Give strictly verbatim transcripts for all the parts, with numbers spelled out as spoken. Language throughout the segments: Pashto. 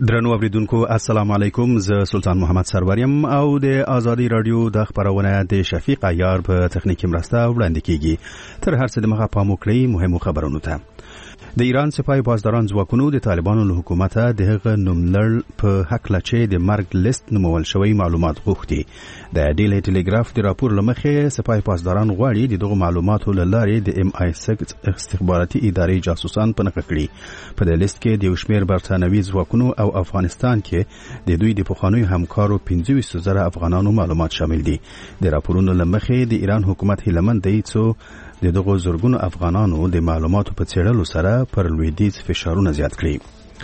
درنو اوریدونکو السلام علیکم، زه سلطان محمد سروریم او د آزادی رادیو د خبرونه د شفیق عیار په تخنیکی مرسته وړاندې کیږي. تر هر څه د مخه پام وکړئ مهمو خبرونو ته. د ایران سپاه پاسداران ځواکونو د طالبانو له حکومته د هغه نوملړ په حق لچې د مرګ لیست نومول شوی معلومات غوښتي. د ډیلی ټلګراف د راپور لمخې سپاه پاسداران غواړي د دغه معلوماتو له لارې د ام آی سکس استخباراتي ادارې جاسوسان پنهخ کړي. په دې لیست کې د شمیر برتانوي ځواکونو او افغانستان کې د دوی د پخوانیو همکارو پنځه ویشت زره افغانانو معلومات شامل دي. د راپورونو لمخې د ایران حکومت هیلمند دی څو د دغه زورګونو افغانانو د معلوماتو په څېړلو سره پر لویدیځ فشارونه زیات کړي.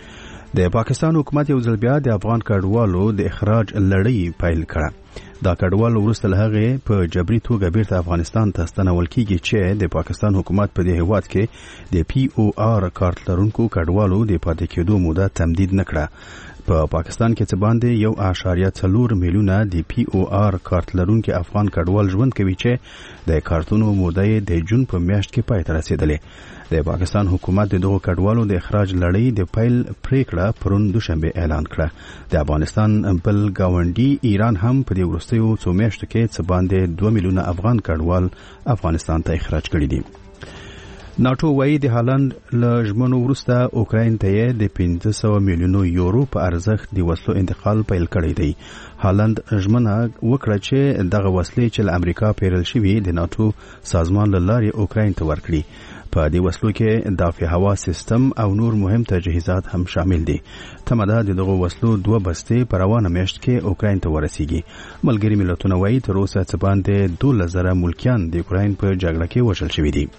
د پاکستان حکومت یو ځل بیا د افغان کډوالو د اخراج لړۍ پیل کړه. دا کډوال وروسته له هغې په جبري توګه بیرته افغانستان ته ستنول کیږي چې د پاکستان حکومت په دې هیواد کې د پی او آر کارت لرونکو کډوالو د پاتې کېدو موده تمدید نه کړه. په پا پاکستان کې څه باندې یو اعشاریه څلور میلیونه د پی او آر کارت لرونکو افغان کډوال ژوند کوي چې د کارتونو موده د جون په میاشت کې پای ته رسیدلې. د پاکستان حکومت د دغو کډوالو د اخراج لړۍ د پیل پریکړه پرون دوشنبه اعلان کړه. د افغانستان بل گاونډي ایران هم په دې وروستیو څو میاشتو کې څه باندې دوه میلیونه افغان کډوال افغانستان ته اخراج کړي دي. ناتو وایي د هالند له ژمنو وروسته اوکراین ته د پنځه سوه میلیونو یورو په ارزښت د وسلو انتقال پیل کړی دی. هالند ژمنه وکړه چې دغه وسلې چې له امریکا پیرل شوي د ناتو سازمان له لارې اوکراین ته ورکړي. په دې وسلو کې دافع هوا سیستم او نور مهم تجهیزات هم شامل دي. تمه ده د دغو وسلو دوه بستې په روانه میاشت کې اوکراین ته ورسیږي. ملګري ملتونه وایي تر اوسه څه باندې دولس زره ملکیان د اوکراین په جګړه کې وژل شوي دي.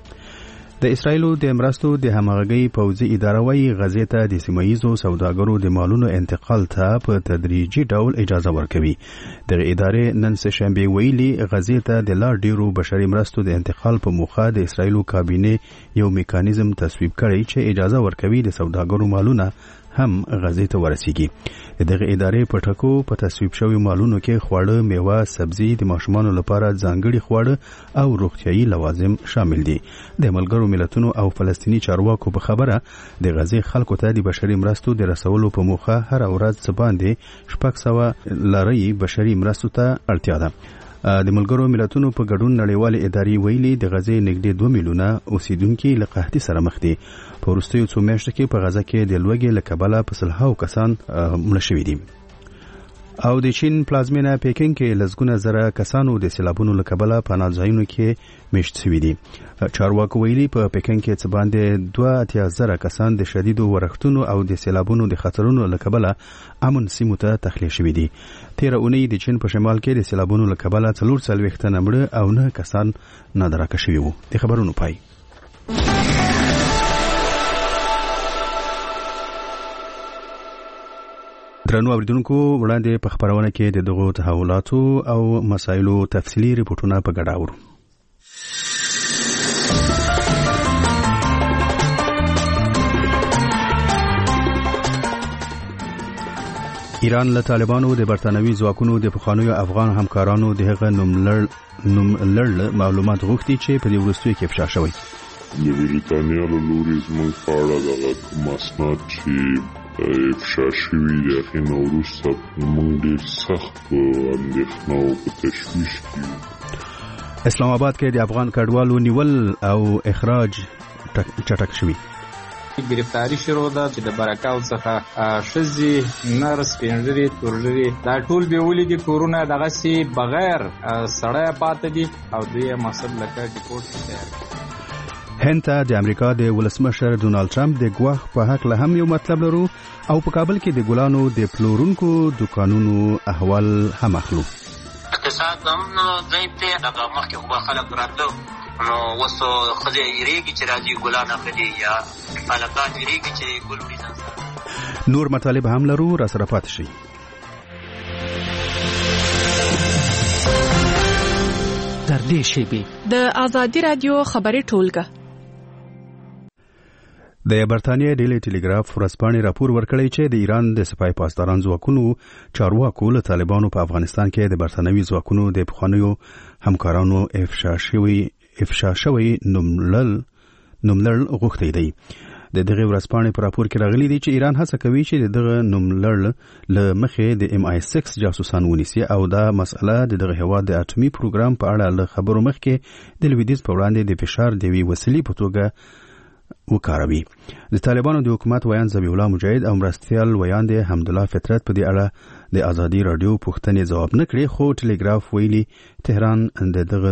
د اسرایلو د مرستو د همغږۍ پوځي اداره وایي غزې ته د سیمه ییزو سوداګرو د مالونو انتقال ته په تدریجي ډول اجازه ورکوي. دغه ادارې نن سهشنبه ویلي غزې ته د لا ډیرو بشري مرستو د انتقال په موخه د اسرایلو کابینه یو میکانیزم تصویب کړی چې اجازه ورکوي د سوداګرو مالونه هم غزې ته ورسیږي. دغه ادارې په ټکو په تصویب شوی مالونو کې خواړه، میوه، سبزي، د ماشومانو لپاره ځانګړي خواړه او روغتیايي لوازم شامل دي. د ملګرو ملتونو او فلسطینی چارواکو په خبره د غزې خلکو ته د بشري مرستو د رسولو په موخه هر ورځ څه باندې شپږ سوه لارې بشري مرستو ته اړتیا ده. د ملګرو ملتونو په ګډون نړیوالې ادارې ویلي د غزې نږدې دوه میلیونه اوسیدونکي له قحطۍ سره مخ دي. په وروستیو څو میاشتو کې په غزه کې د لوږې له کبله په سلهاوو کسان مړه شوي دي. او د چین پلازمینه پیکینګ کې لسګونه زره کسانو د سیلابونو له کبله پناه ځایونو کې میشت شوي دي. چارواکو ویلي په پیکینګ کې څه باندې دوه اتیا زره کسان د شدیدو ورښتونو او د سیلابونو د خطرونو له کبله امن سیمو ته تخلیه شوي دي. تیره اونۍ د چین په شمال کې د سیلابونو له کبله څلور څلوېښت تنه مړه او نه کسان نادرکه شوي وو. د خبرونو پای. درنو اوریدونکو وړاندې په خبرونه کې د دغو تحولاتو او مسایلو تفصیلي ریپورتونه په ګډه اورو. ایران له طالبانو د برتانوي ځواکونو د پخوانیو افغان همکارانو د هغه نوملړ معلومات غوښتي چې په دې وروستیو کې افشا شوی. د بریتانیا له لوري زموږ په اړه دغه کوم اسناد چې افشا شوي د هغې نه وروسته موږ ډېر سخت په اندېښنه او په تشویش کې یو. اسلام آباد کې د افغان کډوالو نیول او اخراج چټک شوي. گرفتاری شروع ده چې د برکاو څخه ښځې، نرس، سپینږیري، تورږیري دا ټول به ولیدي کورونه دغسې بغیر سړی پاتې دي او دوی یې مسل لکه ډیپورټ تیار. هند ته د امریکا د ولسمشر ډونالد ټرمپ د ګواښ په هکله هم یو مطلب لرو او په کابل کې د ګلانو د پلورونکو دکانونو احوال هم اخلو. اقتصاد هم ضعیف دی. دغه مخکې خو به خلک راتلو نو اوس ښځې یېرېږي چې راځي ګلان اخلي یا هلکان یېرېږي چې ګل وړي ځان سره. نور مطالب هم لرو، را سره پاتې شئ. تر دې شیبې د آزادی رادیو خبري ټولګه د برتانیې ډیلی ټلګراف ورځپاڼې راپور ورکړی چې د ایران د سپاه پاسداران ځواکونو چارواکو له طالبانو په افغانستان کې د برتانوي ځواکونو د پخوانیو همکارانو افشا شوی افشا شوی نوملړ نوملړ غوښتي دی. د دغه ورځپاڼې په راپور کې راغلي دي چې ایران هڅه کوي چې دغه نوملړ له مخې د ام آی سکس جاسوسان ونیسي او دا مسأله د دغه هیواد د اټومي پروګرام په اړه له خبرو مخکې د لویدیځ په وړاندې د فشار د وی وسیلې په توګه وکاروي. د طالبانو د حکومت ویان ذبیح الله مجاهد او مرستیال ویان د حمدالله فطرت په دې اړه د ازادي رادیو پوښتنې ځواب نه کړي، خو ټلګراف ویلي تهران د دغه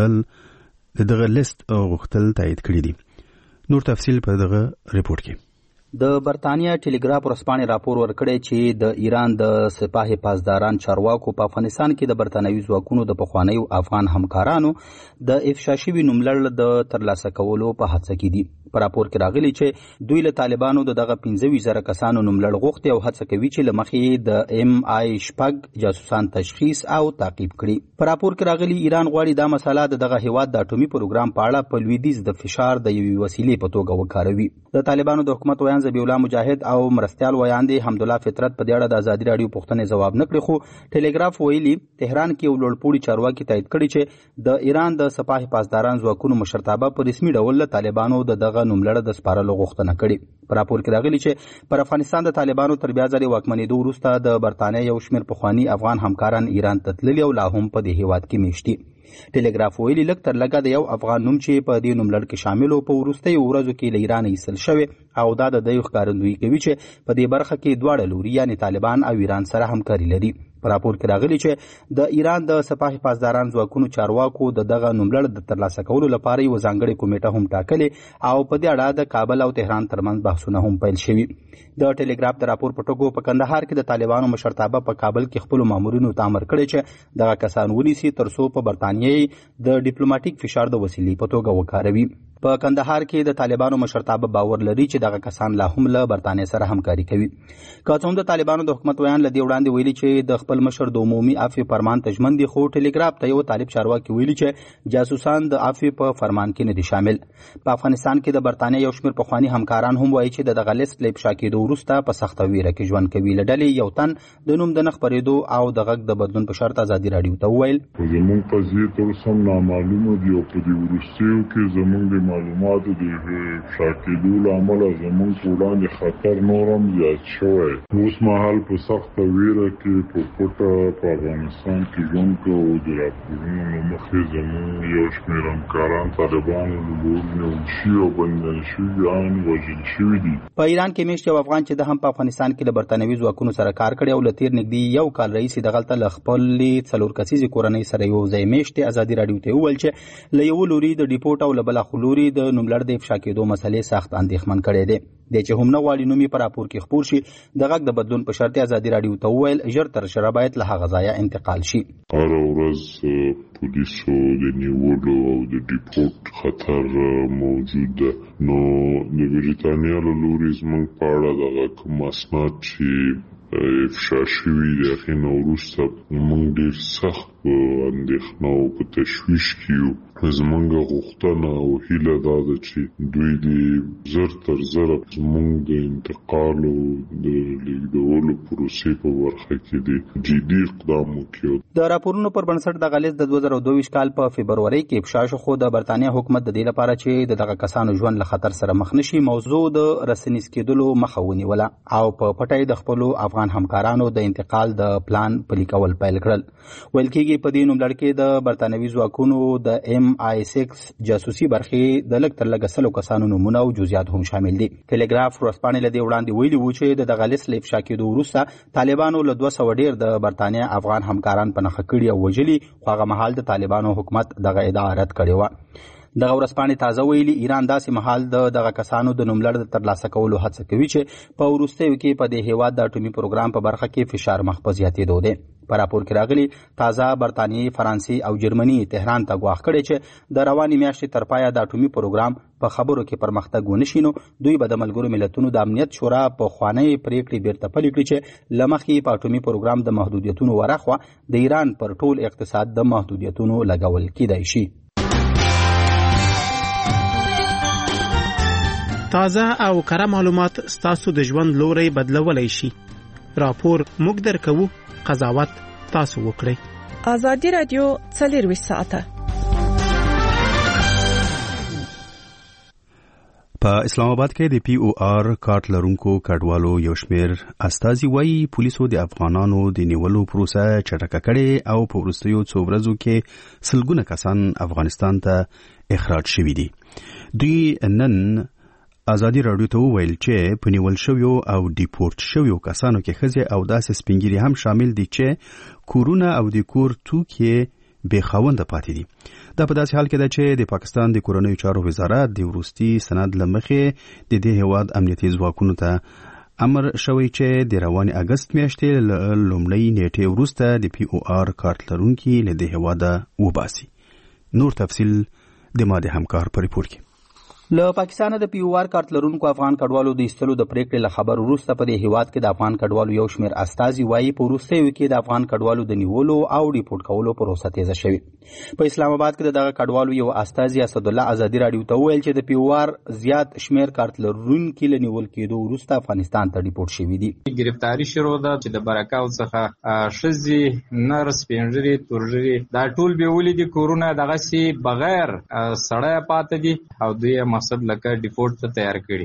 نوملړ د دغه لیست غوښتل تایید کړي دي. نور تفصیل په دغه ریپورت کې. د برتانیا ټلګراف ورځپاڼې راپور ورکړی چې د ایران د سپاه پاسداران چارواکو په افغانستان کې د برتانوي ځواکونو د پخوانیو افغان همکارانو د افشا شوي نوملړ د ترلاسه کولو په هڅه کې دي. په راپور کې راغلي چې دوی له طالبانو د دغه پنځه ویشت زره کسانو نوملړ غوښتي او هڅه کوي چې له مخې د ام آی شپږ جاسوسان تشخیص او تعقیب کړي. په راپور کې راغلي ایران غواړي دا مسله د دغه هیواد د اټومي پروګرام په اړه په لویدیځ د فشار د یوې وسیلې په توګه وکاروي. د طالبانو د حکومت ویان ذبیح الله مجاهد او مرستیال ویان دی حمدالله فطرت په دې اړه د ازادي رادیو پوښتنې ځواب نه کړي، خو ټلګراف ویلي تهران کې یو لوړپوړي چارواکي تایید کړي چې د ایران د سپاه پاسداران ځواکونو مشرتابه په رسمي ډول له طالبانو د دغه نوملړ د سپارلو غوښتنه کړې. په راپور کې راغلي چې پر افغانستان د طالبانو تر بیا ځلې واکمنېدو وروسته د برتانیا یو شمېر پخواني افغان همکاران ایران ته تللي او لا هم په دې هیواد کې میشتي. ټلګراف ویلي لږ تر لږه د یو افغان نوم چې په دې نوملړ کې شامل و په وروستیو ورځو کې له ایران ایستل شوی او دا د دوی ښکارندویي کوي چې په دې برخه کې دواړه لوري یعنې طالبان او ایران سره همکاري لري. په راپور کې راغلي چې د ایران د سپاه پاسداران ځواکونو چارواکو د دغه نوملړ د ترلاسه کولو لپاره یو ځانګړې کمیټه هم ټاکلې او په دې اړه د کابل او تهران ترمنځ بحثونه هم پیل شوي. د ټلګراف د راپور په ټکو په کندهار کې د طالبانو مشرتابه په کابل کې خپلو مامورینو ته امر کړی چې دغه کسان ونیسي ترڅو په برتانیې د ډیپلوماټیک فشار د وسیلې په توګه وکاروي. په کندهار کې د طالبانو مشرتابه باور لري چې دغه کسان لا هم له برتانیې سره همکاري کوي. که څه هم د طالبانو د حکومت ویان له دې وړاندې ویلي چې د خپل مشر د عمومي عفو فرمان ته ژمن دي، خو ټلګراف ته یو طالب چارواکي ویلي چې جاسوسان د عفو په فرمان کې نه دي شامل. په افغانستان کې د برتانیې یو شمېر پخواني همکاران هم وایي چې د دغه لیست له افشا کېدو وروسته په سخته ویره کې ژوند کوي. له ډلې یو تن د نوم د نه خپرېدو او د غږ د بدلون په شرط ازادي راډیو ته وویل زموږ قضیې تر اوسه هم نامعلومه دي او په دې وروستیو کې زموږ د معلوماتو د افشا کېدو له امله زموږ په وړاندې خطر نور هم زیات شوی. اوس مهال په سخته ویره کې په پټه په افغانستان کې ژوند کوو. د راپورونو له مخې زموږ یو شمېر همکاران طالبانو له لوري نیول شوي او بندیان شوي ان وژل شوي دي. په ایران کې میشت یو افغان چې د هم په افغانستان کې له برتانوي ځواکونو سره کار کړی او له تېر نږدې یو کال راهیسې دغلته له خپلې څلور کسیزې کورنۍ سره یو ځای میشتې ازادي راډیو ته وویل چې له یوه لوري د ډیپورټ او له بله خوا لوري د نوملړ د افشا کېدو مسلې سخت اندېښمن کړی دی. دی چې هم نه غواړي نوم یې په راپور کې خپور شي د غږ د بدلون په شرط ازادي راډیو ته وویل ژر تر ژره باید له هغه ځایه انتقال شي. هره ورځ پولیسو د نیولو او د ډیپورټ خطر موجود ده. نو د بریتانیا له لوري زموږ په اړه دغه کوم اسناد چې افشا شوي د هغې نه وروسته موږ ډېر سخت په اندېښنه او په تشویش کې یو. زموږ غوښتنه او هیله دا ده چې دوی د زر تر زره زموږ د انتقال او د لیږدولو پروسې په برخه کې د جدي اقدام وکړي. د راپورونو پر بنسټ دغه لیست د دوه زره دوه ویشت کال په فبرورۍ کې افشا شو، خو د برتانیا حکومت د دې لپاره چې د دغه کسانو ژوند له خطر سره مخ نشي موضوع د رسنیز کېدلو مخه ونیوله او په پټۍ د خپلو افغان همکارانو د انتقال د پلان پلي کول پیل کړل. ویل کېږي په دې نوملړ کې د برتانوي ځواکونو د ام آی سکس جاسوسي برخې د لږ تر لږه سلو کسانو نومونه او جزئیات هم شامل دي. ټلګراف ورځپاڼې له دې وړاندې ویلي وو چې د دغه لیست له افشا کېدو وروسته طالبانو له دوه سوه ډېر د برتانیا افغان همکاران په نښه کړي او وژلي، خو هغه مهال د طالبانو حکومت دغه ادعا رد کړې وه. دغه ورځپاڼې تازه ویلي ایران داسې مهال د دغه کسانو د نوملړ د ترلاسه کولو هڅه کوي چې په وروستیو کې په دې هیواد د اټومي پروګرام په برخه کې فشار مخ په زیاتېدو دی. په راپور کې راغلي تازه برتانیې، فرانسې او جرمني تهران ته ګواښ کړی چې د روانې میاشتې تر پایه د اټومي پروګرام په خبرو کې پرمختګ ونه شي نو دوی به د ملګرو ملتونو د امنیت شورا په خوانۍ پریکړې بیرته پلي کړي چې له مخې په اټومي پروګرام د محدودیتونو ورخوا د ایران پر ټول اقتصاد د محدودیتونو لګول کېدای شي. تازه او کره معلومات ستاسو د ژوند لوري بدلولای شي. راپور موږ درکوو، قضاوت تاسو وکړئ. ازادي رادیو څلرویشت ساعته په اسلام آباد کې د پی او آر کارت لرونکو کډوالو یو شمېر استازي وایي پولیسو د افغانانو د نیولو پروسه چټکه کړې او په وروستیو څو ورځو کې سلګونه کسان افغانستان ته اخراج شوي دي. دوی نن ازادي راډیو ته وویل چې په نیول شویو او ډیپورټ شویو کسانو کې ښځې او داسې سپینګیري هم شامل دي چې کورونه او د کور توکي بې خاونده پاتې دي. دا په داسې حال کې ده چې د پاکستان د کورنیو چارو وزارت د وروستي سند له مخې د دې هیواد امنیتي ځواکونو ته امر شوی چې د روانې اګست میاشتې له لومړۍ نیټې وروسته د پی او آر کارت لرونکي له دې هیواده وباسي. نور تفصیل د ما د همکار په ریپورت کې. له پاکستان د پی او آر کارت لرونکو افغان کډوالو د ایستلو د پریکړې له خبر وروسته په دې هیواد کې د افغان کډوالو یو شمېر استازي وایي په وروستیو کې د افغان کډوالو د نیولو او ډیپورټ کولو پروسه تیزه شوې. په اسلام آباد کې د دغه کډوالو یو استازي اسد الله ازادي راډیو ته وویل چې د پی او آر زیات شمېر کارت لرونکي له نیول کېدو وروسته افغانستان ته ډیپورټ شوي دي. گرفتاری شروع ده چې د برکاو څخه ښځې نر سپینږیري تورږیري دا ټول بیولي دي کورونه دغسې بغیر سړی پاتې دي او دوی مقصد لکه ډیپورټ ته تیار کړي.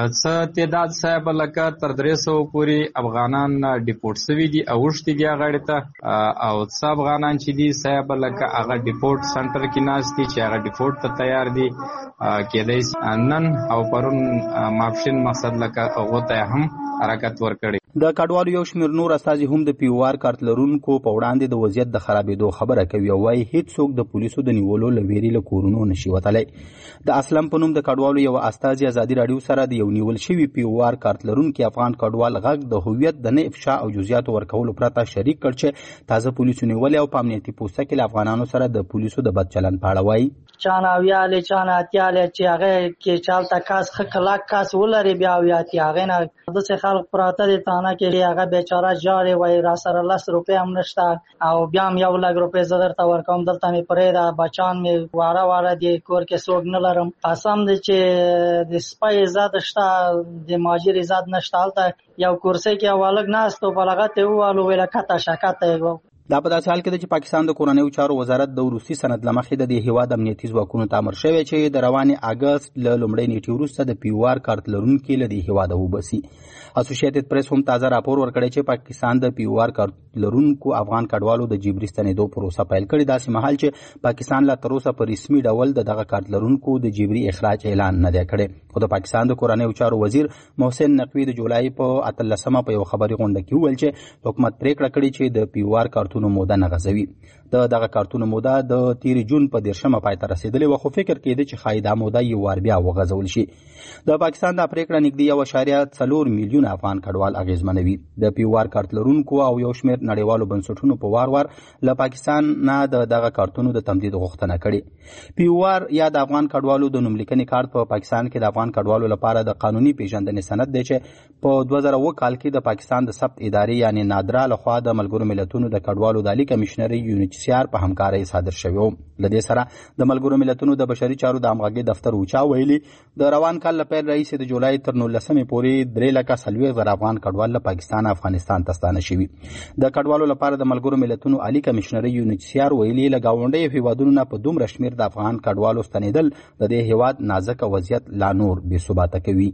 څه تعداد صاحب لکه تر درې سوه پورې افغانان ډیپورټ شوي دي او اوښتي دي غاړې ته او څه افغانان چې دي صاحب لکه هغه ډیپورټ سنټر کې ناست دي چې هغه ډیپورټ ته تیار دي. کېدای شي نن او پرون ماپښین مقصد لکه هغو ته هم حرکت ورکړي. د کډوالو یو شمېر نور استازي هم د پی او آر کارت لرونکو په وړاندې د وضعیت د خرابېدو خبره کوي او وایي هیڅوک د پولیسو د نیولو له ویرې له کورونو نشي وتلی. د اسلم په نوم د کډوالو یو استازي ازادي راډیو سره د یو نیول شوي پی او آر کارت لرونکي افغان کډوال غږ د هویت د نه افشا او جزئیاتو ورکولو پرته شریک کړ چې تازه پولیسو نیولې او په امنیتي پوسته کې له افغانانو سره د پولیسو د بد چلند په اړه وایي. چانه ویالې چانه اتیالې چې هغه کې چالته کاس ښه کلاک کاس ولري بیا ویاتي هغې نه داسې خلک پراته دي تانه کې هغه بیچاره جارې وایي را سره لس روپۍ هم نشته او بیا هم یو لږ روپۍ زه درته ورکوم دلته مې پرېږده بچان مې واره واره دي کور کې څوک نه لرم. قسم دی چې د سپی عزت شته د ماجر عزت نشته. هلته یو کرسۍ کې یو هلک ناست و په لغت یې وویل ویله کته شه کته یې. دا په داسې حال کې ده چې پاکستان د کورنیو چارو وزارت د وروستي سند له مخې د دې هیواد امنیتي ځواکونو ته امر شوی چې د روانې اګست له لومړۍ نیټې وروسته د پی او آر کارت لرونکي له دې هیواده وباسي. اسوسییټډ پریس هم تازه راپور ورکړی چې پاکستان د پی او آر کارت لرونکو افغان کډوالو د جبري ستنېدو پروسه پیل کړې. داسې مهال چې پاکستان لا تر اوسه په رسمي ډول د دغه کارت لرونکو د جبري اخراج اعلان نه دی کړی. خو د پاکستان د کورنیو چارو وزیر محسن نقوي د جولای په اتلسمه په یو خبري غونډه کې وویل چې حکومت پریکړه کړې چې د پی او آر کارتونو موده نه غځوي. د دغه کارتونو موده د تیر جون په دیرشمه پای ته رسیدلې وه خو فکر کېده چې ښایي دا موده یو وار بیا وغځول شي. د پاکستان دا پریکړه نږدې یو اعشاریه څلور میلیونه افغان کډوال اغېزمنوي. د پی او آر کارت لرونکو او یو شمېر نړیوالو بنسټونو په وار وار له پاکستان نه د دغه کارتونو د تمدید غوښتنه کړې. پی او آر یا د افغان کډوالو د نوملیکنې کارت په پاکستان کې د افغان کډوالو لپاره د قانوني پیژندنې سند دی چې په دوه زره اووه کال کې د پاکستان د ثبت ادارې یعنې نادرا لخوا د ملګرو ملتونو د کډوالو د عالي کمیشنري یونیچسیار په همکارۍ صادر شوی و. له دې سره د ملګرو ملتونو د بشري چارو د همغږۍ دفتر اوچا ویلي د روان کال له پیل راهیسې د جولای تر نولسمې پورې درې لکه څلوېښت زره افغان کډوال له پاکستان افغانستان ته ستانه شوي. د کډوالو لپاره د ملګرو ملتونو عالي کمیشنري یونیچسیار ویلي له ګاونډیو هیوادونو نه په دومره شمېر د افغان کډوالو ستنېدل د دې هیواد نازکه وضعیت لا نور بې ثباته کوي.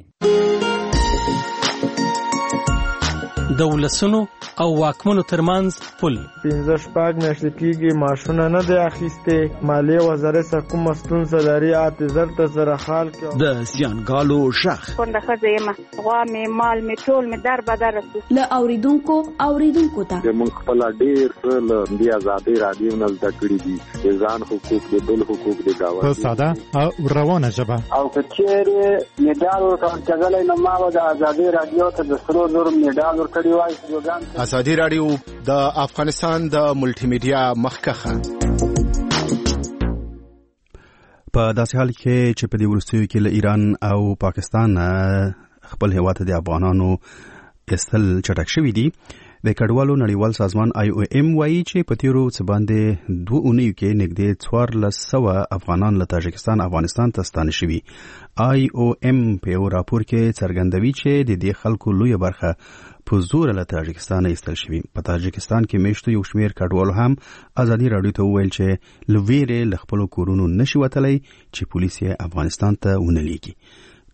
د ولسونو او واکمنو ترمنځ پل پنځه شپږ میاشتې کېږي معاشونه نه دی اخیستې. مالیې وزارت څخه کومه ستونزه لري اته زر ته زره حال کې د زیانګالو شخ کونډه ښځه یم غوا مې مال مې ټول مې در بدر رسو له اوریدونکو اوریدونکو ته موږ خپل ډېر څه له دې ازادۍ راډیو نه زده کړي دي د ځان حقوق د بل حقوق د ګاونډي په ساده او روانه ژبه او که چیرې میډال ورکول کېدلی نو ما به د ازادۍ راډیو ته د سرو زرو میډال ورکړی وای. ازادي راډیو د افغانستان د ملټي میډیا مخکخه په داسې حال کې چې په دې وروستیو کې له ایران او پاکستان خپل هیواد د افغانانو استل چټک شوي دي. د کډوالو نړیوال سازمان آی او ایم وایي چې په تیرو څه باندې دوه اونیو کې نږدې څوارلس سوه افغانان له تاجکستان افغانستان ته ستانه شوي. آی او ایم په یو راپور کې څرګندوي چې د دې خلکو لویه برخه په زور له تاجکستان ایستل شوي. په تاجکستان کې میشتو یو شمېر کډوالو هم ازادي راډیو ته وویل چې له ویرې له خپلو کورونو نشي وتلی چې پولیس یې افغانستان ته ونه لیږي.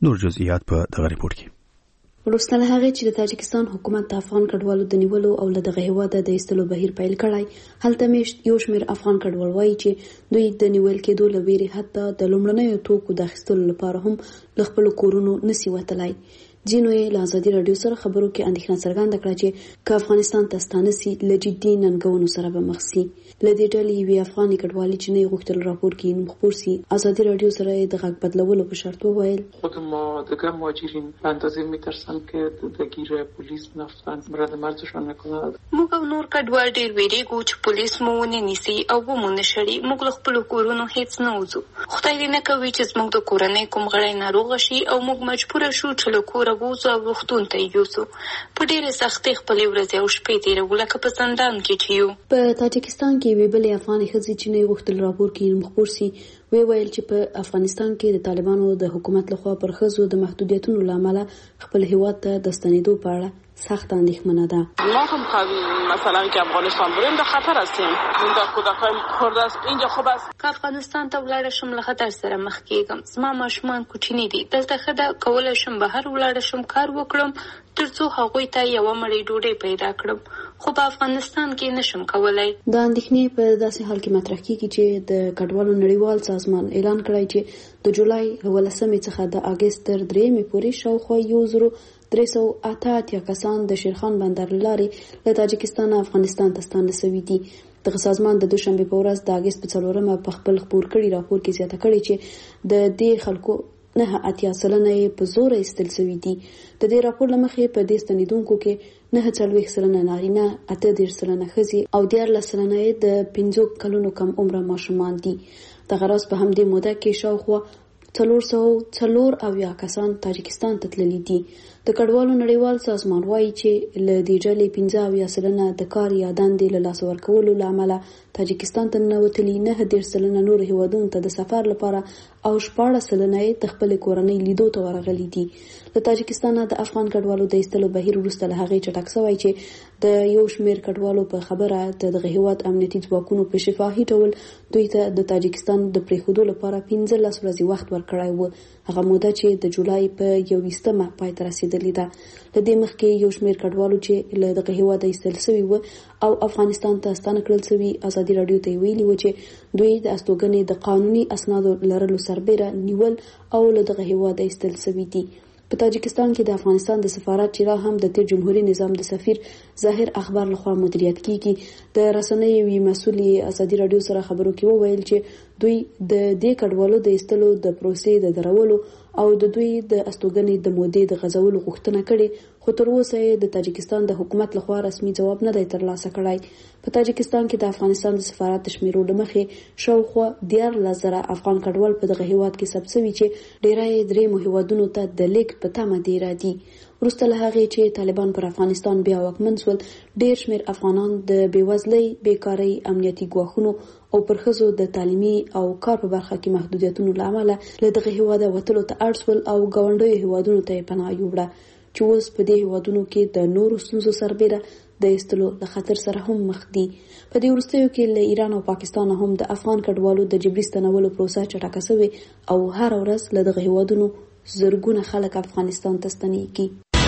نور جزئیات په دغه ریپورت کې. وروسته له هغې چې د تاجکستان حکومت د افغان کډوالو د نیولو او له دغه هېواده د ایستلو بهیر پیل کړی، هلته مې یو شمېر افغان کډوال وایي چې دوی د نیول کېدو له ویرې حتی د لومړنیو توکو د اخیستلو لپاره هم له خپلو کورونو نسي وتلی. ځینو یې له ازادي راډیو سره خبرو کې اندېښنه څرګنده کړه چې که افغانستان ته ستانه سي له جدي ننګونو سره به مخ سي. له دې ډلې یوې افغاني کډوالې چې نه یې غوښتل راپور کې نوم خپور سي، ازادي راډیو سره یې د غږ بدلولو په شرط وویل خود ما دیگه مهاجرین به اندازه میترسن که درگیر پلیس نفتن مرد مرزشان نکنند. موږ او نور کډوال ډېر ویریږو چې پولیس مو ونه نیسي او ومو نه شړي. موږ له خپلو کورونو هېڅ نه وځو. خدای دې نه کوي چې زموږ د کورنۍ کوم غړی ناروغه شي او موږ مجبوره شو چې له کوره ووځو او روغتون ته یوسو. په ډېرې سختۍ خپلې ورځې او شپې تېروو لکه په زندان کې چې یو. په تاجکستان کې یوې بلې افغانې ښځې چې نه یې غوښتل راپور کې نوم خپور سي وی ویل چې په افغانستان کې د طالبانو د حکومت لخوا پر ښځو د محدودیتونو له امله خپل هېواد ته د ستنېدو په اړه سخت اندېښمنه ده. ما هم مثلا که افغانستان بریم در خطر هستیم. من در کودکان خورده است اینجا خوب است. که افغانستان ته ولاړ شم له خطر سره مخ کېږم. زما ماشومان کوچني دي. دلته ښه ده کولی شم بهر ولاړ شم کار وکړم تر څو هغوی ته یوه مړۍ ډوډۍ پیدا کړم، خو په افغانستان کې نشم کولی. دا اندېښنې په داسې حال کې مطرح کېږي چې د کډوالو نړیوال سازمان اعلان کړی چې د جولای ولسمې څخه د اګست تر درېیمې پورې شاوخوا یو زرو درې سوه اته اتیا کسان د شیرخان بندر له لارې له تاجکستان افغانستان ته ستانه سوي دي. دغه سازمان د دوشنبې په ورځ د اګست په څلورمه په خپل خپور کړي راپور کې زیاته کړې چې د دې خلکو نه اتیا سلنه یې په زوره ایستل سوي دي. د دې راپور له مخې په دې ستنېدونکو کې نه څلوېښت سلنه نارینه، اته دېرش سلنه ښځې او دیارلس سلنه یې د پنځو کلونو کم عمره ماشومان دي. دغه راز په همدې موده کې شاوخوا څلور سوه څلور اویا کسان تاجکستان ته تللي دي. د کډوالو نړیوال سازمان وایي چې له دې ډلې پنځه اویا سلنه د کار یا دندې له لاسه ورکولو له امله تاجکستان ته ننوتلي، نهه دېرش سلنه نور هېوادونو ته د سفر لپاره او شپاړس سلنه یې د خپلې کورنۍ لیدو ته ورغلي دي. له تاجکستانه د افغان کډوالو د ایستلو بهیر وروسته له هغې چټک سوی چې د یو شمېر کډوالو په خبره د دغه هېواد امنیتي ځواکونو په شفاهي ډول دوی ته د تاجکستان د پرېښودو لپاره پنځلس ورځې وخت ورکړی و، هغه موده چې د جولای په یوویشتمه پای ته رسېدلې ده. له دې مخکې یو شمېر کډوالو چې له دغه هېواده ایستل سوي و او افغانستان ته ستانه کړل سوي ازادي راډیو ته یې ویلي و چې دوی د استوګنې د قانوني اسنادو لرلو سربیره نیول او له دغه هېواده ایستل سوي دي. په تاجکستان کې د افغانستان د سفارت چې لا هم د تیر جمهوریت نظام د سفیر ظاهر اخبار لخوا مدیریت کیږي، د رسنیو وی مسؤل ازادي راډیو سره خبرو کې وویل چې دوی د دې کډوالو د ایستلو د پروسې د درولو او د دوی د استوګنې د مودې د غځولو غوښتنه کړې، خو تر اوسه د تاجکستان د حکومت لخوا رسمي ځواب نه دی ترلاسه کړی. په تاجکستان کې د افغانستان د سفارت د شمیرو له مخې شاوخوا دیارلس زره افغان کډوال په دغه هېواد کې ثبت سوي چې ډېری یې درېیمو هېوادونو ته د لیږد په تمه دي راځي. وروسته له هغې چې طالبان پر افغانستان بیا واکمن شول، ډېر شمېر افغانان د بېوزلۍ، بېکارۍ، امنیتي ګواښونو او پر ښځو د تعلیمي او کار په برخه کې محدودیتونو له امله له دغه هېواده وتلو ته اړ شول او ګاونډیو هېوادونو ته یې پناه یووړه چې اوس په دې هېوادونو کې د نورو ستونزو سربیره د ایستلو له خطر سره هم مخ دي. په دې وروستیو کې له ایران او پاکستان هم د افغان کډوالو د جبري ستنولو پروسه چټکه سوې او هره ورځ له دغه هېوادونو زرګونه خلک افغانستان ته ستنېږي.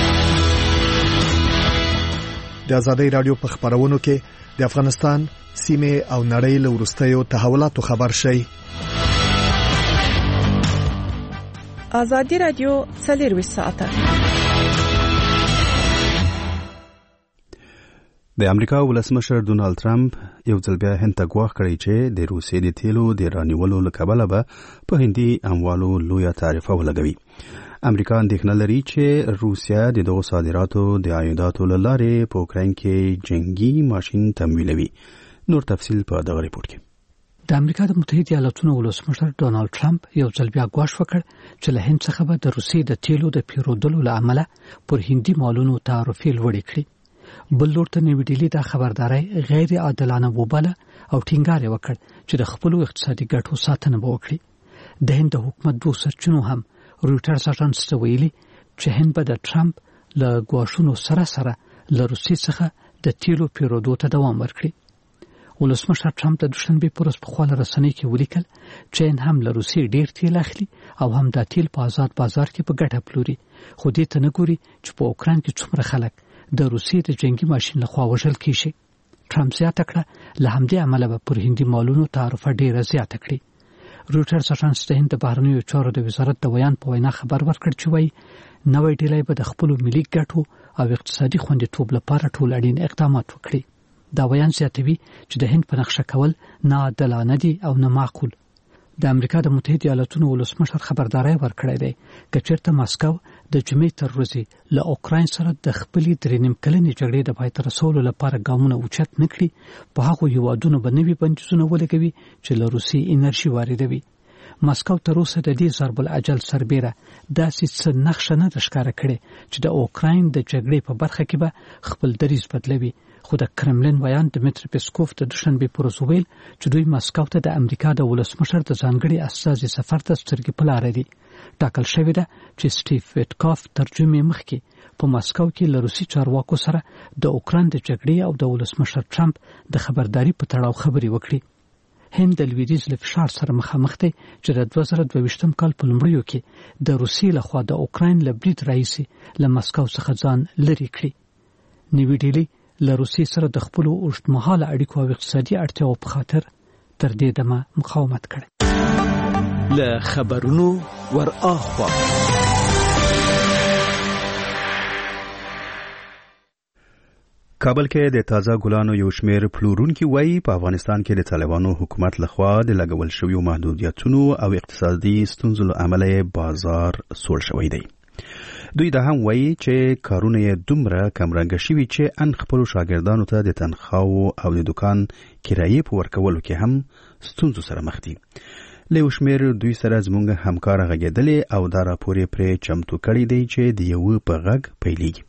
د ازادي راډیو په خبرونو کې د افغانستان سیمه او نړۍ له وروستیو تحولاتو خبر شي. ازادي راډیو څلرویشت ساعته د امریکا ولسمشر ډونالد ټرمپ یو ځل بیا هند ته ګواښ کړی چې د روسیې د تیلو د رانیولو له کبله به په هندي اموالو لویه تعرفه ولګوي. امریکا اندېښنه لري چې روسیه د دغو صادراتو د عایداتو له لارې په اوکراین کې جنگي ماشین تمویلوي. نور تفصیل په دغه ریپورت کې. د امریکا د متحده ایالاتونو ولسمشر ډونالد ټرمپ یو ځل بیا ګواښ وکړ چې له هند څخه به د روسیې د تیلو د پیرودلو له امله پر هندي مالونو تعرفې لوړې کړي. بل لور ته نوې ډیلي دا خبرداري غیر عادلانه وباله او ټینګار وکړ چې د خپل اقتصادي ګټو ساتنه وکړي. د هند د حکومت دوه سرچینو هم رويټرز اژانس ته ویلي چې هند به د ټرمپ له ګواښونو سره سره له روسیې څخه د تیلو پیرودو ته دوام ورکړي. ولسمشر ټرمپ د دوشنبه پر ورځ په خپل رسنۍ کې ولیکل چې هند هم له روسیې ډیر تیل اخلي او هم د تیل په آزاد بازار کې په ګټه پلوري. خو دې ته نه ګوري چې په اوکراین کې څومره خلک د روسیې د جنگي ماشین لخوا وژل کیږي. ټرمپ زیاته کړه له همدې امله به پر هندي مالونو تعرفه ډیره زیاته کړي. روټرز اژانس د هند د بهرنیو چارو د وزارت د ویان په وینا خبر ورکړ چې وایي نوې ډیلۍ به د خپلو ملي ګټو او اقتصادي خوندیتوب لپاره ټول اړین اقدامات وکړي. دا ویان زیاتوي چې د هند په نقشه کول نه عادلانه دي او نه معقول. د امریکا د متحده ایالاتونو ولسمشر خبرداري ورکړی دی چې چیرته ماسکو د جمعې تر ورځې له اوکراین سره د خپلې درې نیم کلنې جګړې د پای ته رسولو لپاره ګامونه اوچت نه کړي، په هغو هیوادونو به نوي بندیزونه ولګوي چې له روسیې انرژي واردوي. ماسکو تر اوسه د دې ضرب العجل سربیره داسې څه نقشه نه ده ښکاره کړې چې د اوکراین د جګړې په برخه کې به خپل دریځ بدلوي. خو د کرملین ویان دمیتری پیسکوف د دوشنبه پر ورځ ویل چې دوی ماسکو ته د امریکا د ولسمشر د ځانګړي استازي سفر ته سترګې په لاره دي. ټاکل شوې ده چې سټیف ویټکاف ترجمه مخکې په ماسکو کې له روسي چارواکو سره د اوکراین د جګړې او د ولسمشر ټرمپ د خبرداري په تړاو خبرې وکړي. هند د لویدیځ له فشار سره مخامخ دی چې د دوه زره دوه ویشتم کال په لومړیو کې د روسیې لخوا د اوکراین له برید راهیسې له ماسکو څخه ځان لرې کړي. نوې ډیلۍ له روسیې سره د خپلو اوږدمهاله اړیکو او اقتصادي اړتیاو په خاطر تر دې دمه مقاومت کړی. له خبرونو ور اخوا کابل کې د تازه ګلانو یو شمېر پلورونکي وایي په افغانستان کې د طالبانو حکومت لخوا د لګول شویو محدودیتونو او اقتصادي ستونزو له امله بازار سوړ شوی دی. دوی دا هم وایي چې کارونه یې دومره کمرنګه شوي چې ان خپلو شاګردانو ته د تنخواو او د دکان کرایې په ورکولو کې هم ستونزو سره مخ دي. له یو شمېر دوی سره زموږ همکاره غږېدلې او دا راپور یې پرې چمتو کړی دی چې د یوه په غږ پیلېږي.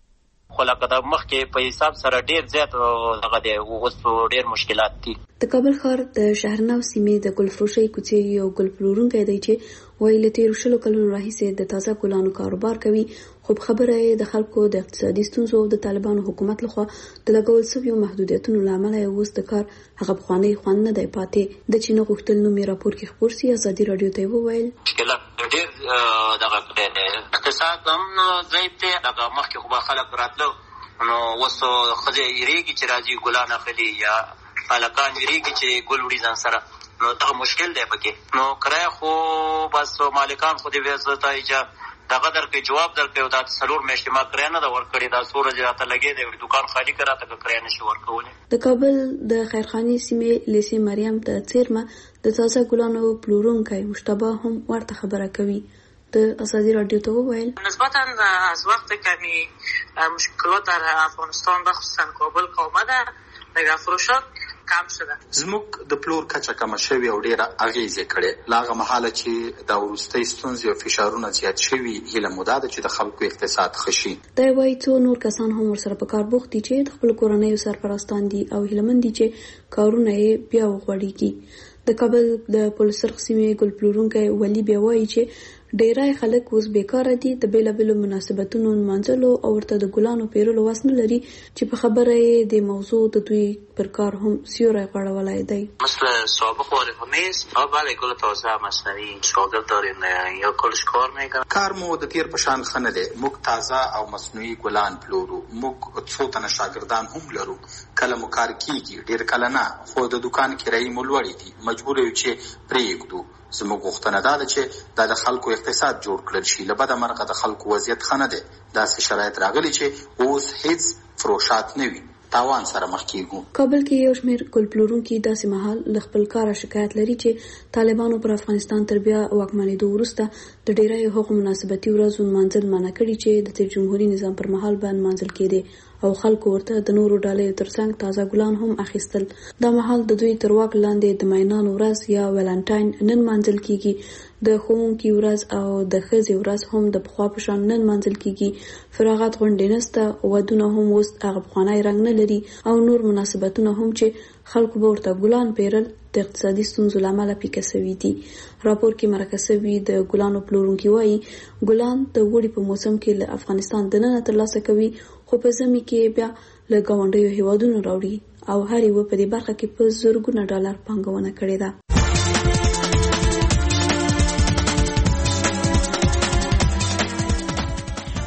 خو لکه د مخکې په حساب سره ډېر زیات هغه دی اوس ډېر مشکلات دي. د کابل ښار د شهرنو سیمې د ګلفروشۍ کوڅې یو ګل پلورونکی دی چې وایي له تېرو شلو کلونو راهیسې د تازه ګلانو کاروبار کوي، خو په خبره یې د خلکو د اقتصادي ستونزو او د طالبانو حکومت لخوا د لګول شویو محدودیتونو له امله یې اوس د کار هغه پخوانی خوند نه دی پاتې. د چې نه غوښتل نومې راپور کې خپور سي ازادي راډیو ته وویل مشکلات ډېر دغه اقتصاد هم ضعیف دی. دغه مخکې خو به خلک راتلو نو اوس ښځې یېرېږي چې راځي ګلان اخلي یا هلکان یېرېږي چې ګل وړي ځان سره، نو دغه مشکل دی پکې. نو کرایه خو بس مالکان خو دې ته دغه درکوي جواب درکوي او دا څلور میاشتې ما کرایه نه ده ورکړې، دا څو ورځې راته لګې دی دکان خالي که راته که کرایه نشي ورکولی. د کابل د خیرخانې سیمې لیسې مریم د څیرمه د تازه ګلانو پلورونکی مشتبه هم ورته خبره کوي. د ازادی رادیو ته وویل نسبتا از وقت کمی مشکلات در افغانستان بخصوصا کابل که آمده لگه فروشات کم شده. زموږ د پلور کچه کمه شوې او ډېره اغېزې کړې. له هغه مهاله چې د وروستۍ ستونزې او فشارونه زیات شوي، هیله مو دا ده چې د خلکو اقتصاد ښه شي. دی وایي څو نور کسان هم ورسره په کار بوخت دي چې د خپلو کورنیو سرپرستان دي او هیلهمند دي چې کارونه یې بیا وغوړېږي. د کابل د پلسرخ سیمې ګل پلورونکی ولی بیا وایي چې ډیری خلک اوس بیکاره دي، د بیلابیلو مناسبتونو نمانځلو او ورته د ګلانو پیرلو وس نه لري چې په خبره یې د موضوع د دوی پر کار هم سیوری غوړولی دی. مثل سابق عارف نیست بله گل تازه مصنوعی شاگرد دارین یا کارش کار میکنن. کار مو د تیر په شان ښه نه دی. موږ تازه او مصنوعي ګلان پلورو. موږ څو تنه شاګردان هم لرو. کله مو کار کیږي، ډیر کله نه، خو د دکان کرایې مو لوړې دي، مجبور یو چې پرېږدو. زموږ غوښتنه دا ده چې دا د خلکو اقتصاد جوړ کړل شي. له بده مرغه د خلکو وضعیت ښه نه دی. داسې شرایط راغلي چې اوس هیڅ فروشات نه وي، تاوان سره مخ کیږو. کابل کې یو شمېر ګل پلورونکي داسې مهال له خپل کاره شکایت لري چې طالبانو پر افغانستان تر بیا واکمنېدو وروسته د ډیریو هغو مناسبتي ورځو نمانځل منع کړي چې د تیر جمهوري نظام پر مهال به نمانځل کېدې او خلکو ورته د نورو ډالۍ ترڅنګ تازه ګلان هم اخیستل. دا مهال د دوی تر واک لاندې د مینانو ورځ یا ویلنټاین نن منځل کیږي، د ښوونکي ورځ او د ښځې ورځ هم د پخوا په شان نن منځل کیږي. فراغت غونډې نسته، ودونه هم اوس هغه پخوانی رنګ نه لري او نور مناسبتونه هم چې خلکو به ورته ګلان پیرل د اقتصادي ستونزو له امله پیکه سوي دي. راپور کې مرکه سوي د ګلانو پلورونکي وایي ګلان د وړي په موسم کې له افغانستان دننه ترلاسه کوي، خو په ژمي کې بیا له ګاونډیو هیوادونو راوړي او هر یو په دې برخه کې په زرګونه ډالر پانګونه کړې ده.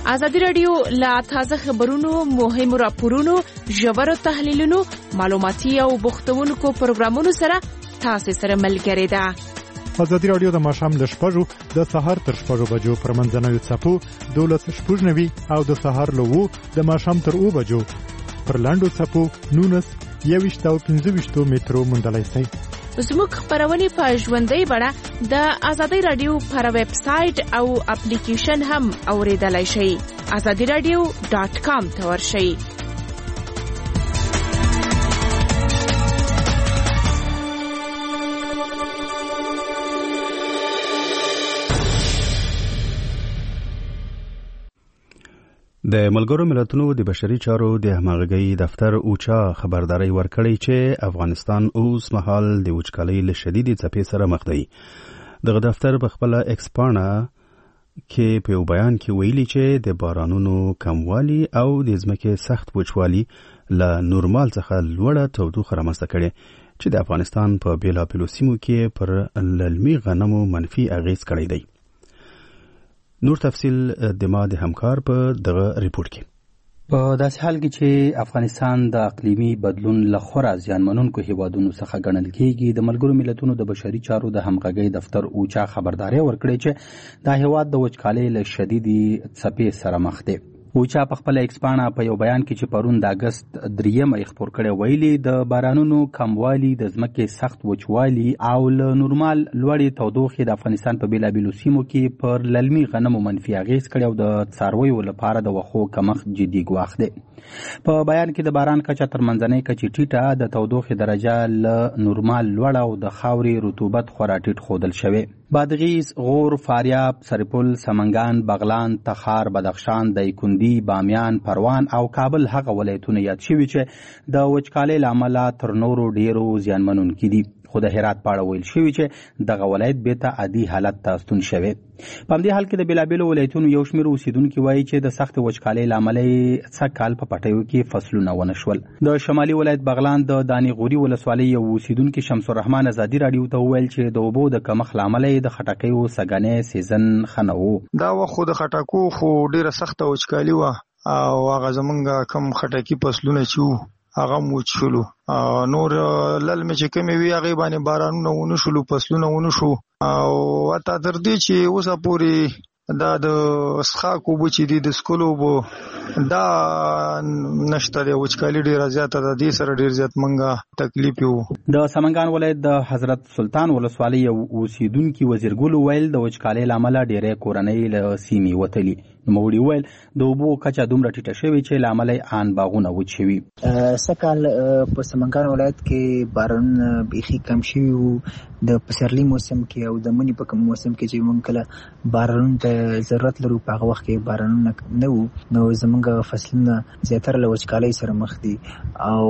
ازادي راډیو لا تازه خبرونو، مهمو راپورونو، ژورو تحلیلونو، معلوماتي او بوختونکو پروګرامونو سره تاسو سره ملګری ده. ازادي راډیو د ماښام له شپږو د سهار تر شپږو بجو پر منځنوي څپو دولس شپږ نوي او د سهار له اوو د ماښام تر اوو بجو پر لاندو څپو نونس یویشت او پنځه ویشتو مترو موندلی شئ. زموږ خبرونه په ژوندۍ بڼه د ازادي راډیو پر ویب سټ او اپلیکیشن هم اوریدلای شئ. ازادي راډیو ډاټ کام ته ورشئ. د ملګرو ملتونو د بشري چارو د همغږۍ دفتر اوچا خبرداري ورکړی چې افغانستان اوس مهال د وچکالۍ له شدیدې څپې سره مخ دی. دغه دفتر په خپل ایکس پاڼه کې په یو بیان کې ویلي چې د بارانونو کموالی او د ځمکې سخت وچوالي له نورمال څخه لوړه تودوخه رامنځته کړې چې د افغانستان په بیلابیلو سیمو کې پر للمي غنمو منفي اغیز کړی دی. نور تفصیل د ما د همکار په دغه ریپورت کې. په داسې حال کې چې افغانستان د اقلیمي بدلون له خورا زیانمنونکو هیوادونو څخه ګڼل کېږي، د ملګرو ملتونو د بشري چارو د همغږۍ دفتر اوچا خبرداری ورکړی چې دا هیواد د وچکالۍ له شدیدې څپې سره مخ دی. اوچا په خپل ایکس پاڼه په یو بیان کې چې پرون د اګست درېیمه یې خپور کړی ویلي د بارانونو کموالی، د ځمکې سخت وچوالي او له نورمال لوړې تودوخې د افغانستان په بیلابیلو سیمو کې پر للمي غنمو منفي اغیز کړی او د څارویو لپاره د وښو کمښت جدي ګواښ دی. په بیان کې د باران کچه تر منځنۍ کچې ټیټه، د تودوخې درجه له نورمال لوړه او د خاورې رطوبت خورا ټیټ ښودل شوی. بادغیس، غور، فاریاب، سرپل، سمنګان، بغلان، تخار، بدخشان، دایکندي، بامیان، پروان او کابل هغه ولایتونه یاد شوي چې د وچکالۍ له امله تر نورو ډیرو زیانمنونکي دي، خو د هرات په اړه ویل شوي چې دغه ولایت بیرته عادي حالت ته ستون شوی. په همدې حال کې د بیلابیلو ولایتونو یو شمېر اوسیدونکي وایي چې د سختې وچکالۍ له امله یې څه کال په پټیو کې فصلونه ونه شول. د شمالي ولایت بغلان د دانې غوري ولسوالۍ یو اوسیدونکي شمس الرحمن ازادي راډیو ته وویل چې د اوبو د کمښت له امله یې د خټکیو سږنی سیزن ښه نه و. دا وخت خو د خټکو خو ډېره سخته وچکالي وه او هغه زمونږ کم خټکي فصلونه چې وو هغه مو وچشلو. نور للمې چې کمې وي هغې باندې بارانونه ونه شولو، فصلونه ونه شو او حتی تر دې چې اوسه پورې دا د څښاک اوبه چې دي د څښلو اوبه دا نشته دی. وچکالي ډېره زیاته ده، دې سره ډېر زیات موږ تکلیف یو. د سمنګان ولایت د حضرت سلطان ولسوالۍ یو اوسیدونکي وزیرګل وویل د وچکالۍ له امله ډېری کورنۍ له سیمې وتلي. نوموړي وویل د اوبو کچه دومره ټیټه شوې چې له امله یې ان باغونه وچ شوي. سږکال په سمنګان ولایت کې بارانونه بیخي کم شوي وو. د پسرلي موسم کې او د مني په کوم موسم کې چې موږ کله بارانونو ته ضرورت لرو په هغه وخت کې بارانونه نه وو، نو زموږ فصلونه زیاتره له وچکالۍ سره مخ دي او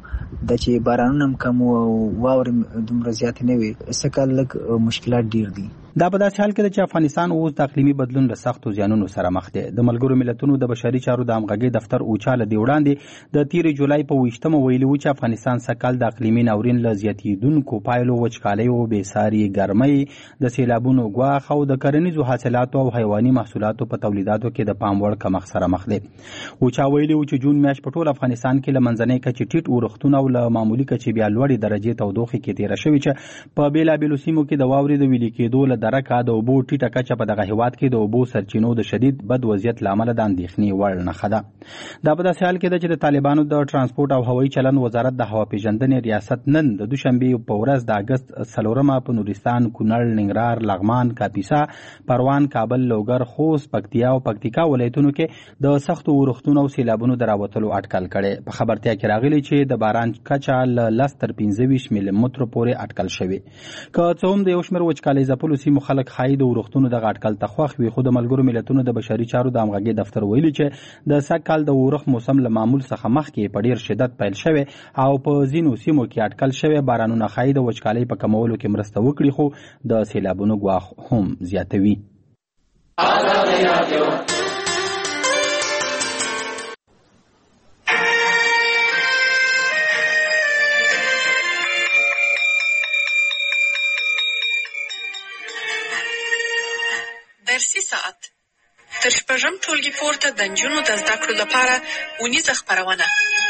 د چې بارانونه هم کم وو او واورې دومره زیاتې نه وي، سږکال لږ مشکلات ډېر دي. دا په داسې حال کې ده چې افغانستان اوس د اقلیمي بدلون له سختو زیانونو سره مخ دی. د ملګرو ملتونو د بشري چارو د همغږۍ دفتر اوچا له دې وړاندې د تېرې جولای په اوویشتمه ویلي وو چې افغانستان سږکال د اقلیمي ناورین له زیاتېدونکو پایلو، وچکالیو، بېساري ګرمۍ، د سیلابونو ګواښ او د کرنیزو حاصلاتو او حیواني محصولاتو په تولیداتو کې د پام وړ کمښت سره مخ دی. اوچا ویلي وو چې جون میاشت په ټول افغانستان کې له منځنۍ کچې ټیټ اورښتونه او له معمولي کچې بیا لوړې درجې تودوخې کې تېره شوې چې په بېلابېلو سیمو کې د واورې د ویلي کېدو له درکه د اوبو ټیټه کچه په دغه هیواد کې د اوبو سرچینو د شدید بد وضعیت له امله د اندېښنې وړ نښه ده. دا په داسې حال کې ده چې د طالبانو د ټرانسپورټ او هوایي چلند وزارت د هوا پیژندنې ریاست نن د دوشنبې په ورځ د اګست څلورمه په نورستان، کونړ، ننګرهار، لغمان، کاپیسا، پروان، کابل، لوګر، خوست، پکتیا او پکتیکا ولایتونو کې د سختو اورښتونو او سیلابونو د راوتلو اټکل کړی. په خبرتیا کې راغلي چې د باران کچه له لس تر پنځه ویشت میلي مترو پورې اټکل شوې. که څه هم د یو شمېر وچکالۍ ځپلو سیمو خلک ښایي د اورښتونو دغه اټکل ته خوښ وي، خو د ملګرو ملتونو د بشري چارو د همغږۍ دفتر ویلي چې د سږ کال د اورښت موسم له معمول څخه مخکې په ډېر شدت پیل شوی او په ځینو سیمو کې اټکل شوی بارانونه ښایي د وچکالۍ په کمولو کې مرسته وکړي، خو د سیلابونو ګواښ هم زیاتوي. درسي ساعت تر شپږم ټولګي پورته د نجونو د زده کړو لپاره اونیزه خپرونه.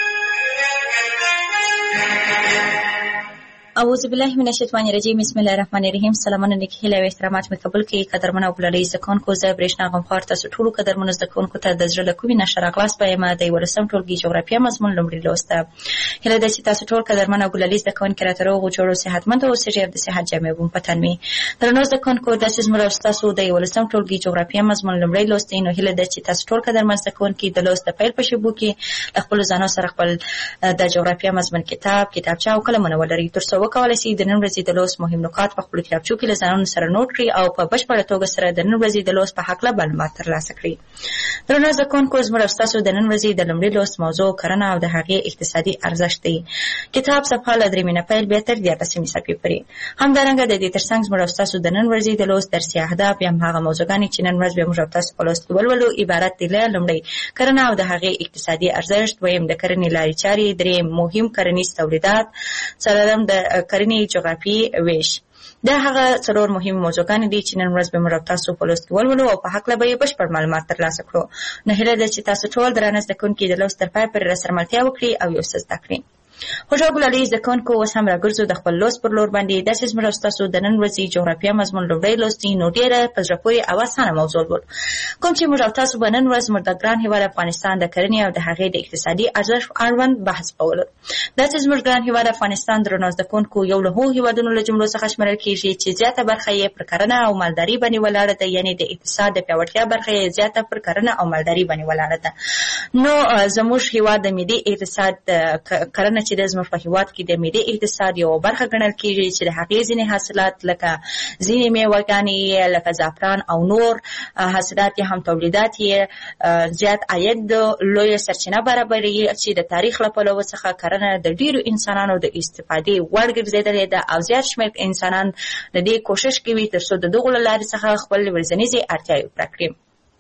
اعوذ بالله من الشیطان الرجیم. بسم الله الرحمن الرحیم. سلامونه نیکی هیله او احترامات مې قبول کړئ. قدرمن او بلړی زکونکو زه برېښنا غمخوار تاسو ټولو قدرمنو زکونکو ته د زړه له کومې نشه راغلاست وایم. د یولسم ټولګي جغرافیه مضمون لومړی لوست ده. هیله ده چې تاسو ټول قدرمن او بلړی زکونکي راته روغ او جوړ او صحتمند اوسئ او د صحت جامې مو په تن وي. درنو زکونکو داسې زموږ تاسو د یولسم ټولګي جغرافیه مضمون لومړی لوست دی. نو هیله ده چې تاسو ټول قدرمن زکونکي د لوست د پیل په شیبو کې خپل ځانو سره خپل د جغرافیه مضمون کتاب کتابچه او قلمونه ولرئ تر څو وکولای شئ د نن ورځې د لوست مهم نکات په خپلو کتابچو کې له ځانونو سره نوټ کړئ او په بشپړه توګه سره د نن ورځې د لوست په هکله معلومات ترلاسه کړئ. درنو زده کوونکو زموږ او ستاسو د نن ورځې د لومړي لوست موضوع کرنه او د هغې اقتصادي ارزښت دی. کتاب صفحه له درېیمې نه پیل بیا تر دیارلسمې صفحې پورې. همدارنګه د دې تر څنګ زموږ او ستاسو د نن ورځې د لوست درسي اهداف یا هم هغه موضوعګانې چې نن ورځ بیا موږ او تاسو په لوست کې ولولو عبارت دي له لومړی کرنه او د هغې اقتصادي ارزښت، دویم د کرنې لارې چارې، درېیم مهم کرنیز تولیدات، څلورم د کرنې جغرافي ویش. دا هغه څلور مهم موضوعګانې دي چې نن ورځ به موږ تاسو په لوست کې ولولو او په هکله به یې بشپړ معلومات ترلاسه کړو. نو هیله ده چې تاسو ټول درانه زده کوونکي د لوست تر پای پورې راسره ملتیا وکړي او یو څه زده کړئ. خوشحال ګلالي زده کوونکو اوس هم راګرځو د خپل لوست پر لور باندې. داسې زموږ او ستاسو د نن ورځې جغرافیه مضمون لومړی لوست دی. نو ډېره په زړه پورې او اسانه موضوع ول کوم چې موږ او تاسو به نن ورځ زموږ د ګران هېواد افغانستان د کرنې او د هغې د اقتصادي ارزښت اړوند بحث کولو. داسې زموږ ګران هېواد افغانستان درنو زده کوونکو یو له هغو هېوادونو له جملو څخه شمېرل کېږي چې زیاته برخه یې پر کرنه او مالداري باندې ولاړه ده. یعنې د اقتصاد د پیاوړتیا برخه یې زیاته پر کرنه او مالداري باندې ولاړه ده. نو زموږ هېواد د ملي اقتصاد کرنه چې د زموږ په هېواد کې د ملي اقتصاد یو برخه ګڼل کېږي چې د هغې ځینې حاصلات لکه ځینې میوهګانې لکه زعفران او نور حاصلات یې هم تولیدات یې زیات عاید لویه سرچینه برابروي چې د تاریخ له پلوه څخه کرنه د ډېرو انسانانو د استفادې وړ ګرځېدلې ده او زیات شمېر انسانان د دې کوشش کوي تر څو د دغو له لارې څخه خپل ورځنیزې اړتیاوې پوره کړي.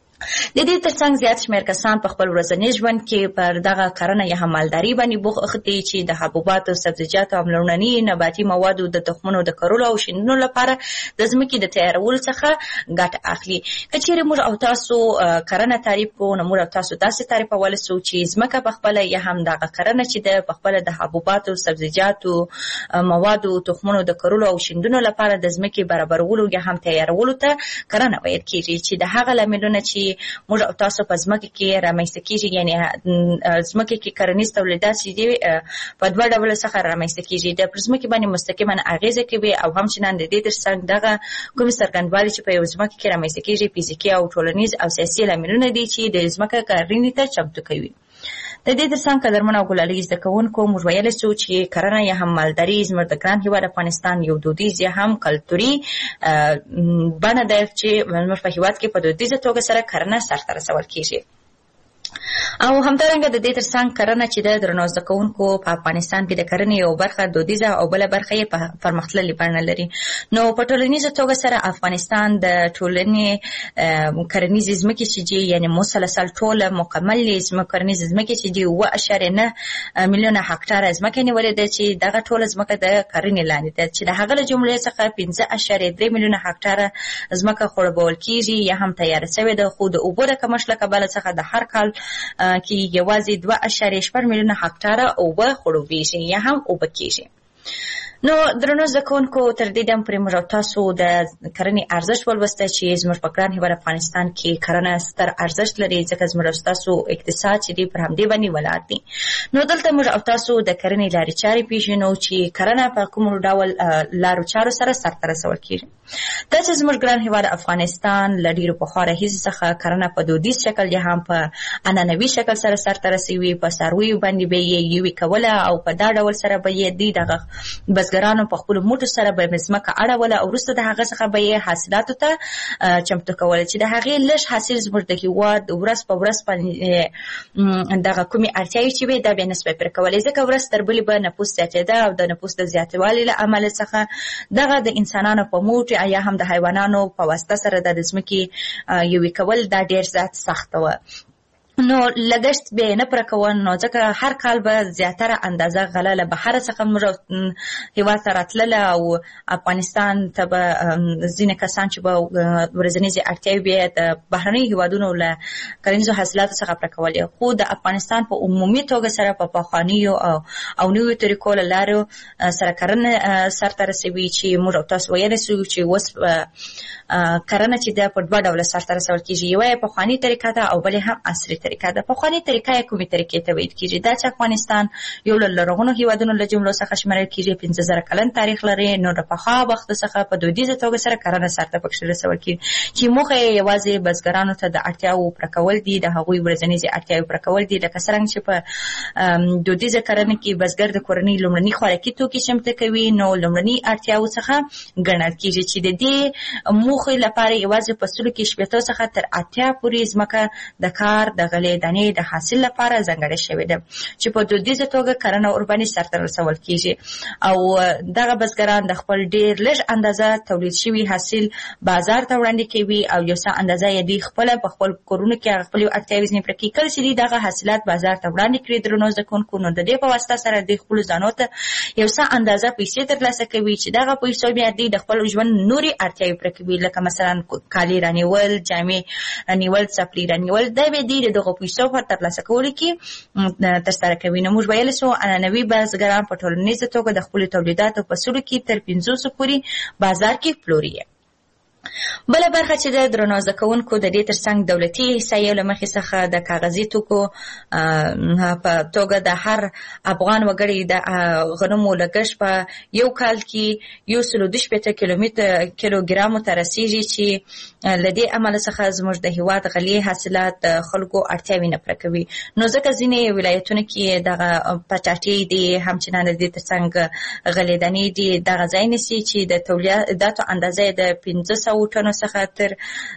د دې ترڅنګ زیات شمېر کسان په خپل ورځني ژوند کې پر دغه کرنه یا هم مالداري باندې بوخت دي چې د حبوباتو، سبزیجاتو او لومړني نباتي موادو د تخمونو د کرلو او شیندلو لپاره د ځمکې د تیارولو څخه ګټه اخلي. که چیرې موږ او تاسو کرنه تعریف کوو نو موږ او تاسو داسې تعریفولی سو چې ځمکه په خپله یا هم دغه کرنه چې ده په خپله د حبوباتو، سبزیجاتو، موادو، تخمونو د کرلو او شیندلو لپاره د ځمکې برابرولو یا هم تیارولو ته کرنه ویل کېږي چې د هغه لاملونه چې موږ او تاسو په ځمکه کې رامنځته کېږي یعنې ځمکه کې کرنیز تولیدات چې دي په دوه ډوله څخه رامنځته کېږي. د پر ځمکې باندې مستقیما اغېزه کوي او همچنان د دې تر څنګ دغه کومې څرګندوالي چې په یو ځمکه کې رامنځته کېږي فزیکي او ټولنیز او سیاسي لاملونه دي چې د ځمکه کرنې ته چمتو کوي. د دې ترڅنګ قدرمن او ګلالي زده کوونکو موږ ویلی سو چې کرنه یا هم مالداري زموږ د ګران هېواد افغانستان یو دودیز یا هم کلتوري بڼه ده چې زموږ په هېواد کې په دودیزه توګه سره کرنه سرته رسول کېږي. او همدارنګه د دې ترڅنګ کرنه چې د درنو زده کوونکو په افغانستان کې د کرنې یو برخه دودیزه او بله برخه یې په پرمختللې بڼه لري. نو په ټولنیزه توګه سره افغانستان د ټولنې کرنیزې ځمکې چې دي یعنې مسلسل ټوله مکملې کرنیزې ځمکې چې دي اوه اعشاریه نه میلیونه هکټاره ځمکه نیولې ده چې دغه ټوله ځمکه د کرنې لاندې ده چې د هغه له جملې څخه پنځه اعشاریه درې میلیونه هکټاره ځمکه خړوبول کېږي یا هم تیاره شوې ده. خو د اوبو د کمښت له کبله څخه د هر کال کې یوازې دوه اعشاریه شپږ میلیونه هکټاره اوبه خړوبېږي یا هم اوبه کېږي. نو درنو زده کوونکو تر دې دم پورې موږ او تاسو د کرنې ارزښت ولوسته چې زموږ په ګران هېواد افغانستان کې کرنه ستر ارزښت لري ځکه زموږ او ستاسو اقتصاد چې دی پر همدې باندې ولاړ دی. نو دلته موږ او تاسو د کرنې لارې چارې پېژنو چې کرنه په کوم ډول لارو چارو سره سرته رسول کېږي. دا چې زموږ ګران هېواد افغانستان له ډېرو پخوا راهیسې څخه کرنه په دودیز شکل یا هم په عنعنوي شکل سره سرته رسوي. په څارویو باندې به یې یوې کوله او په دا ډول سره به یې دی دغه بزګرانو په خپلو موټو سره به یې ځمکه اړوله او وروسته د هغه څخه به یې حاصلاتو ته چمتو کوله چې د هغې لږ حاصل زموږ د هېواد ورځ په ورځ باندې دغه کومې اړتیاوې چې وې دا به یې نسبه پوره کولې ځکه ورځ تر بلې به نفوس زیاتېده او د نفوس د زیاتوالي له امله څخه دغه د انسانانو په موټ یا هم د حیوانانو په واسطه سره د ځمکې یوې کول دا ډېر زیات سخته وه. نو لګښت به نه پر کوون نو ځکه هر کال به زیاتره اندازه غله له بهر څخه موږ هیواد ته راتلله او افغانستان ته به ځینې کسان چې به ورځنیزې اړتیاوې به د بهرنیو هیوادونو له کرنیزو حاصلاتو څخه پر کولې، خو د افغانستان په عمومي توګه سره په پخوانیو او او نویو طریقو له لارو سره کرنه سرته رسوي چې موږ تاسو ویلی سو چې اوس کرنه چې ده په دوه ډوله سرته رسول کېږي، یوه یې پخواني طریقه ده او بلې هم عصري طریقه ده. پخواني طریقه یې کومې طریقې ته ویل کېږي؟ دا چې افغانستان یو له لرغونو هیوادونو له جملو څخه شمېرل کېږي، پنځه زره کلن تاریخ لري، نو د پخوا وخت څخه په دودیزه توګه سره کرنه سرته پکښې رسول کېږي چې موخه یې یوازې بزګرانو ته د اړتیاوو پوره کول دي، د هغوی ورځنیزې اړتیاوې پوره کول دي. لکه څرنګه چې په دودیزه کرنه کې بزګر د کورنۍ لومړني خوراکي توکي چمتو کوي، نو لومړني اړتیاوو څخه ګڼل کېږي چې د دې موخې لپاره یوازې په سلو کې شپېتو څخه تر اتیا پورې ځمکه د کار د غلې دانې د حاصل لپاره ځانګړې شوې ده چې په دودیزه توګه کرنه ورباندې سرته رسول کېږي او دغه بزګران د خپل ډېر لږ اندازه تولید شوي حاصل بازار ته وړاندې کوي او یو څه اندازه یې دوی خپله په خپل کورونو کې هغه خپلې اړتیاوې ځینې پوره کوي. کله چې دوی دغه حاصلات بازار ته وړاندې کړي درنو زده کوونکو، نو د دې په واسطه سره دوی خپلو ځانو ته یو څه اندازه پیسې ترلاسه کوي چې دغه پیسو بیا دوی د خپل ژوند نورې اړتیاوې پوره کوي، لکه مثلا کالي رانیول، جامې رانیول، څپلۍ رانیول، دا به دوی د دغو پیسو په ترلاسه کولو کې ترسره کوي. نو موږ ویلی سو عنعنوي بزګران په ټولنیزه توګه د خپلو تولیداتو په سلو کې تر پنځوسو پورې بازار کې پلوري. بله برخه چې د درنو زده کوونکو د دې ترڅنګ دولتي احصایو له مخې څخه د کاغذي توکو په توګه د هر افغان وګړي د غنمو لګښت په یو کال کې یو سلو دوه شپېته کیلومتر کیلوګرامو ته رسیږي چې له دې امله څخه زموږ د هیواد غلې حاصلات د خلکو اړتیاوې نه پوره کوي. نو ځکه ځینې ولایتونه کې دغه پټاټې دي، همچنان د دې ترڅنګ غلې دانې دي، دغه ځای نیسي چې د تولیداتو اندازه د پنځه سوه ټنو څخه تر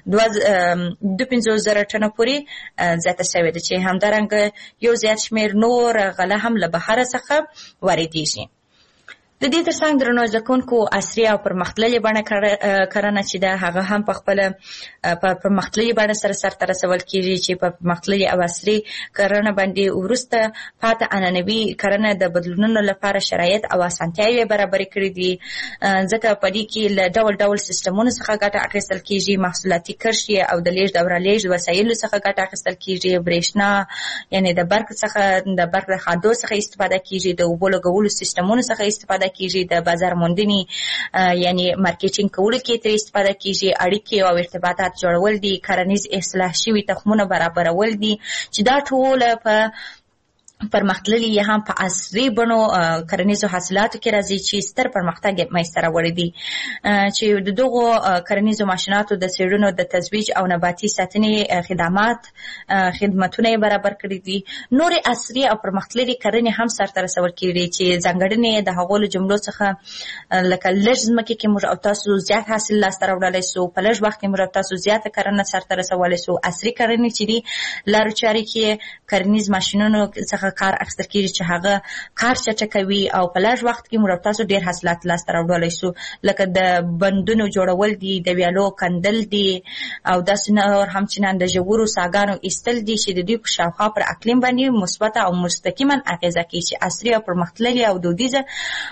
دوه پنځوس زره ټنو پورې زیاته شوې ده چې همدارنګه یو زیات شمېر نور غله هم له بهره څخه واردېږي. د دې ترڅنګ درنو زده کوونکو عصري او پرمختللې بڼه کرنه چې ده هغه هم په خپله په پرمختللې بڼه سره سرته رسول کېږي چې په پرمختللې او عصري کرنه باندې وروسته پاته عنعنوي کرنه د بدلونونو لپاره شرایط او اسانتیاوې برابرې کړي دي، ځکه په دې کې له ډول ډول سیسټمونو څخه ګټه اخیستل کېږي، محصولاتي کرښې او د لیږد او رالېږد وسایلو څخه ګټه اخیستل کېږي، برېښنا یعنې د برق څخه د برق د خادو څخه استفاده کېږي، د اوبو لګولو سیسټمونو څخه استفاده کېږي، د بازار موندنې یعنی مارکیټینګ کولو کې ترې استفاده کېږي، اړیکې او ارتباطات جوړول دي، کرنیز اصلاح شوي تخمونه برابرول دي چې دا ټول په پرمختللي یا هم په عصري بڼو کرنیزو حاصلاتو کې راځي چې ستر پرمختګ یې منځته راوړی دی چې د دغو کرنیزو ماشیناتو د څېړنو د تزویج او نباتي ساتنې خدمات خدمتونه یې برابر کړي دي. نورې عصري او پرمختللي کرنې هم سرته رسول کېږي چې ځانګړنې د هغو له جملو څخه لکه لږ ځمکې کې موږ او تاسو زیات حاصل لاسته راوړلی سو، په لږ وخت کې موږ او تاسو زیاته کرنه سرته رسولی سو. عصري کرنې چې دي لارو چارې کې کرنیز ماشینونو څخه کار اخیستل کېږي چې هغه کار چټکوي او په لږ وخت کې موږ تاسو ډېر حاصلات لاسته راوړلی سو، لکه د بندونو جوړول دي، د ویالو کندل دي او داسې نور همچنان د ژورو څاګانو ایستل دي چې د دوی په شاوخوا پر اقلیم باندې مثبته او مستقیما اغېزه کوي چې عصري او پرمختللې او دودیزه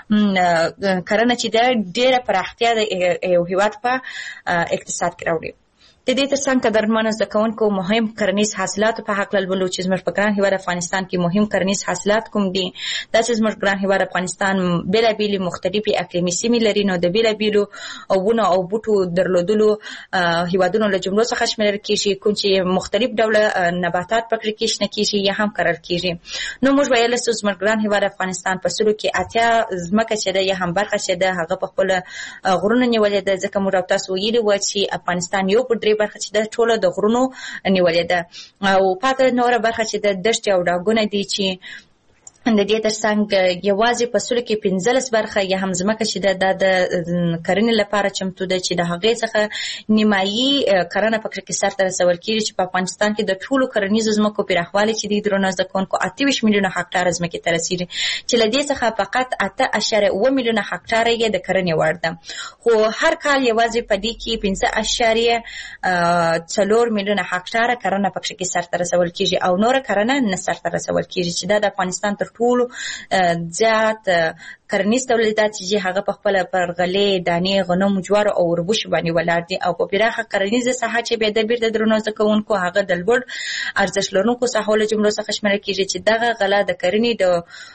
کرنه چې ده ډېره پراختیا د یو هېواد په اقتصاد کې راوړي. د دې ترڅنګ قدرمنو زده کوونکو مهم کرنیز حاصلاتو په هکله لولو چې زموږ په ګران هېواد افغانستان کې مهم کرنیز حاصلات کوم دي. دا چې زموږ ګران هېواد افغانستان بېلابېلې مختلفې اقلیمي سیمې لري، نو د بېلابېلو ونو او بوټو درلودلو هېوادونو له جملو څخه شمېرل کېږي، کوم چې مختلف ډوله نباتات پکې کې شنه کېږي یا هم کرل کېږي. نو موږ ویلی سو زموږ ګران هېواد افغانستان په سلو کې اتیا ځمکه چې ده یا هم برخه چې ده هغه په خپله غرونو نیولې ده، ځکه موږ او تاسو ویلي وه چې افغانستان یو په درې برخه چې د ټوله د غرونو نیولې ده او پاته نوره برخه چې د دښتې او ډاګونه دي چې د دې ترڅنګ یوازې په سلو کې پنځلس برخه یا هم ځمکه چې ده د کرنې لپاره چمتو ده چې د هغې څخه نیمایي کرنه پکې کې سرته رسول کېږي چې په افغانستان کې د ټولو کرنیزو ځمکو پراخوالی چې دی درنو زده کوونکو اته ویشت میلیونه هکټاره ځمکې ته رسېږي چې له دې څخه فقط اته اعشاریه اووه میلیونه هکټاره یې د کرنې وړ ده خو هر کال یوازې په دې کې پنځه اعشاریه څلور میلیونه هکټاره کرنه پکې کې سرته رسول کېږي او نوره کرنه نه سرته رسول کېږي چې دا د افغانستان تر ټولو زیات کرنیز تولیدات چې هغه په خپل پر غلې دانې غنم جوار او وربوش باندې ولاړ دي او په پراخه کرنیزه ساحه چې به د بیرته درنو ځکوونکو هغه د لوړ ارزښت لرونکو ساحو له جملو څخه شمېرل کېږي چې دغه غله د کرنې د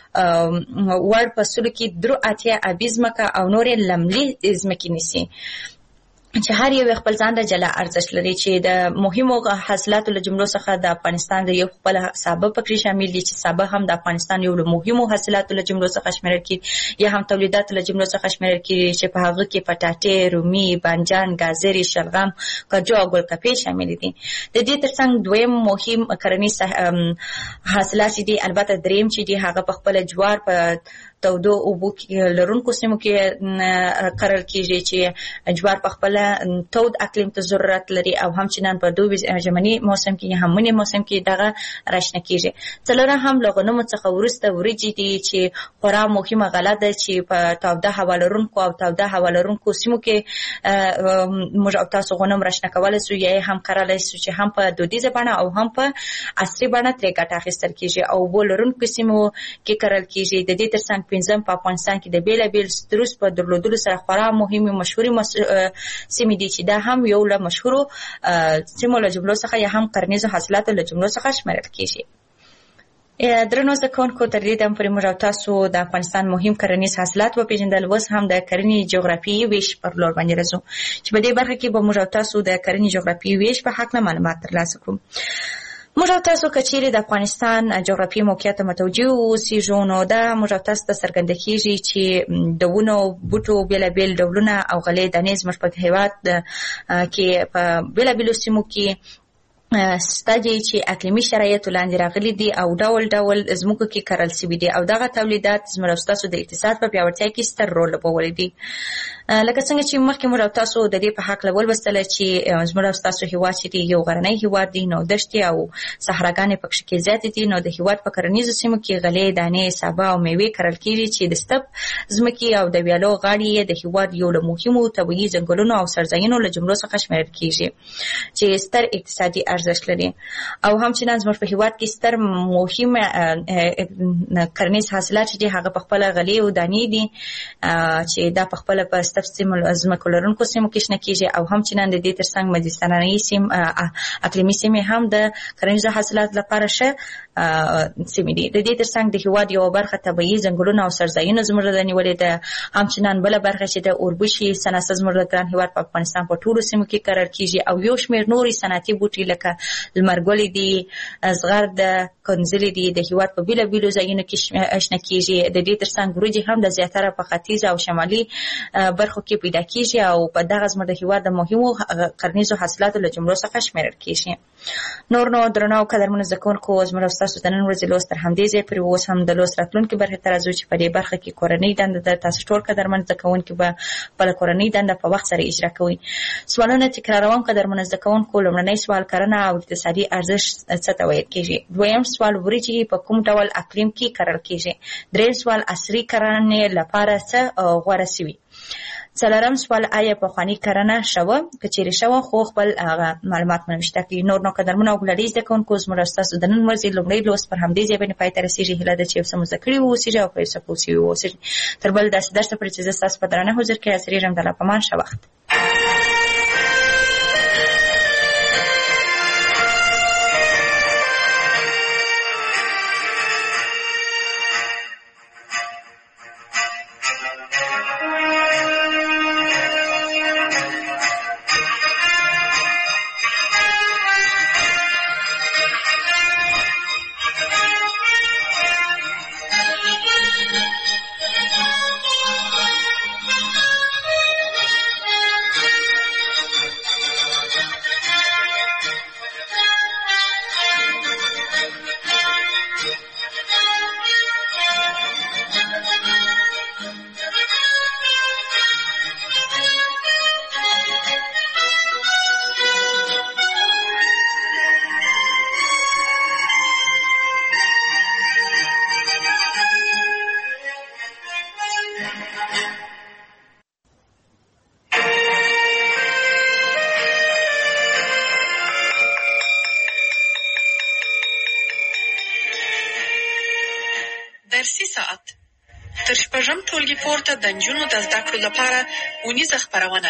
وړ فصلو کې درو اتیا ابي ځمکه او نورې لملي ځمکې نیسي چې هر یو خپل ځان د جلا ارزښت لري چې د مهمو حاصلاتو له جملو څخه د افغانستان د یو خپل سابه پکې شامل دي چې سابه هم د افغانستان یو له مهمو حاصلاتو له جملو څخه شمیرل کیږي یا هم تولیدات له جملو څخه شمیرل کیږي چې په هغه کې پټاټې، رومي، بانجان، گازرې، شلغم، کاجو او ګلکپې شامل دي. د دې ترڅنګ دویم مهم کرنیز حاصلات دي البته دریم چې دي هغه په خپل جوار په تودو اوبو لرونکو سیمو کې کرل کېږي چې جوار په خپل تود اقلیم ته ضرورت لري او همچنان په دوبي ژمني موسم کې هم منی موسم کې دغه راشنه کېږي. څلورم هم له غنمو څخه وروسته وریجې دي چې خورا مهمه غله ده چې په توده هوا لرونکو او توده هوا لرونکو سیمو کې موږ او تاسو غنم راشنه کولای شو یا هم کرلای شو چې هم په دودیزه بڼه او هم په عصري بڼه ترې ګټه اخیستل کېږي او اوبو لرونکو سیمو کې کرل کېږي. د دې ترڅنګ پنځم په افغانستان کې د بیلابیل ستروس په درلودلو سره خورا مهمه مشهوري سیمې دي چې دا هم یو له مشهورو سیمو له جملو څخه یا هم کرنیزو حاصلاتو له جملو څخه شمیرل کېږي. درنو زده کوونکو تر دې دمه پورې موږ او تاسو د افغانستان مهم کرنیز حاصلات وپېژندل. اوس هم د کرنې جغرافیایي ویش پر لور باندې راځو چې په دې برخه کې به موږ او تاسو د کرنې جغرافیایي ویش په هکله معلومات ترلاسه کړو. موږ او تاسو کچېرې د افغانستان جغرافیایي موقعیت ته متوجه اوسېږو نو دا موږ او تاسو ته څرګنده کېږي چې د ونو بوټو بېلابېل ډولونه او غلې دانې زموږ په هېواد کې په بېلابېلو سیمو کې ستا دي چې اقلیمي شرایطو لاندې راغلي دي او ډول ډول ځمکو کې کرل شوي دي او دغه تولیدات زموږ او ستاسو د اقتصاد په پیاوړتیا کې ستر رول لوبولی دي. لکه څنګه چې مخکې موږ او تاسو د دې په هکله ولوستله چې زموږ او ستاسو هېواد چې دی یو غرنی هېواد دی نو دښتې او صحراګانې پکې کې زیاتې دي نو د هېواد په کرنیزو سیمو کې غلې دانې سابه او میوې کرل کېږي چې د ستپ ځمکې او د ویالو غاړې یې د هېواد یو له مهمو طبیعي ځنګلونو او سرزاینو له جملو څخه شمیرل کېږي چې ستر اقتصادي ارزښت لري او همچنان زموږ په هېواد کې ستر مهم کرنیز حاصلات چې دي هغه په خپله غلې او دانې دي چې دا په خپله په ستپ ځمکو لرونکو سیمو کې شنه کېږي او همچنان د دې ترڅنګ مدیترانه‌ایي سیم اقلیمي سیمې هم د کرنیزو حاصلاتو لپاره ښه سیمې دي. د دې ترڅنګ د هېواد یوه برخه طبیعي ځنګلونه او سرزایونه زموږ د نیولې ده. همچنان بله برخه چې د اوربشي صنعت زموږ د ګران هېواد په افغانستان په ټولو سیمو کې کرل کېږي او یو شمېر نورې صنعتي بوټي لکه لمرګلې دي، زغر ده، کنځلې دي د هېواد په بېلابېلو ځایونو کې شنه کېږي. د دې ترڅنګ وریجې هم د زیاتره په ختیځ او شمالي برخو کې پیدا کېږي او په دغه زموږ د هېواد د مهمو کرنیزو حاصلاتو له جملو څخه شمیرل کېږي. نور نو درنو او قدرمنو زده کوونکو زموږ او ستاسو د نن ورځې لوست تر همدې ځایه پورې اوس هم د لوست راتلونکې برخې ته راځو چې په دې برخه کې کورنۍ دنده ده. تاسو ټول قدرمن زده کوونکي به خپله کورنۍ دنده په وخت سره اجرا کوئ. سوالونه تکراروم قدرمنو زده کوونکو. لومړنی سوال کرنه او اقتصادي ارزښت څه ته ویل کېږي؟ دویم سوال وریجې په کوم ډول اقلیم کې کرل کېږي؟ دریم سوال عصري کرنې لپاره څه غوره شوي؟ څلورم سوال آیا پخواني کرنه شوه؟ که چیرې شوه خو خپل معلومات مو نوشته کړي. نور نو قدرمنو او ګلالي زده کوونکو زموږ او ستاسو د نن ورځې لومړی لوست پر همدې ځای باندې پای ته رسېږي. هیله ده چې یو څه مو زده کړي واوسېږي او په یو څه پوه شوي واوسېږي. تر بل داسې درسه پورې چې زه ستاسو په درانه حضور کې حاضرېږم د الله په امان. ښه وخت. شپږم ټولګي پورته د نجونو د زده کړو لپاره ونیزه خپرونه.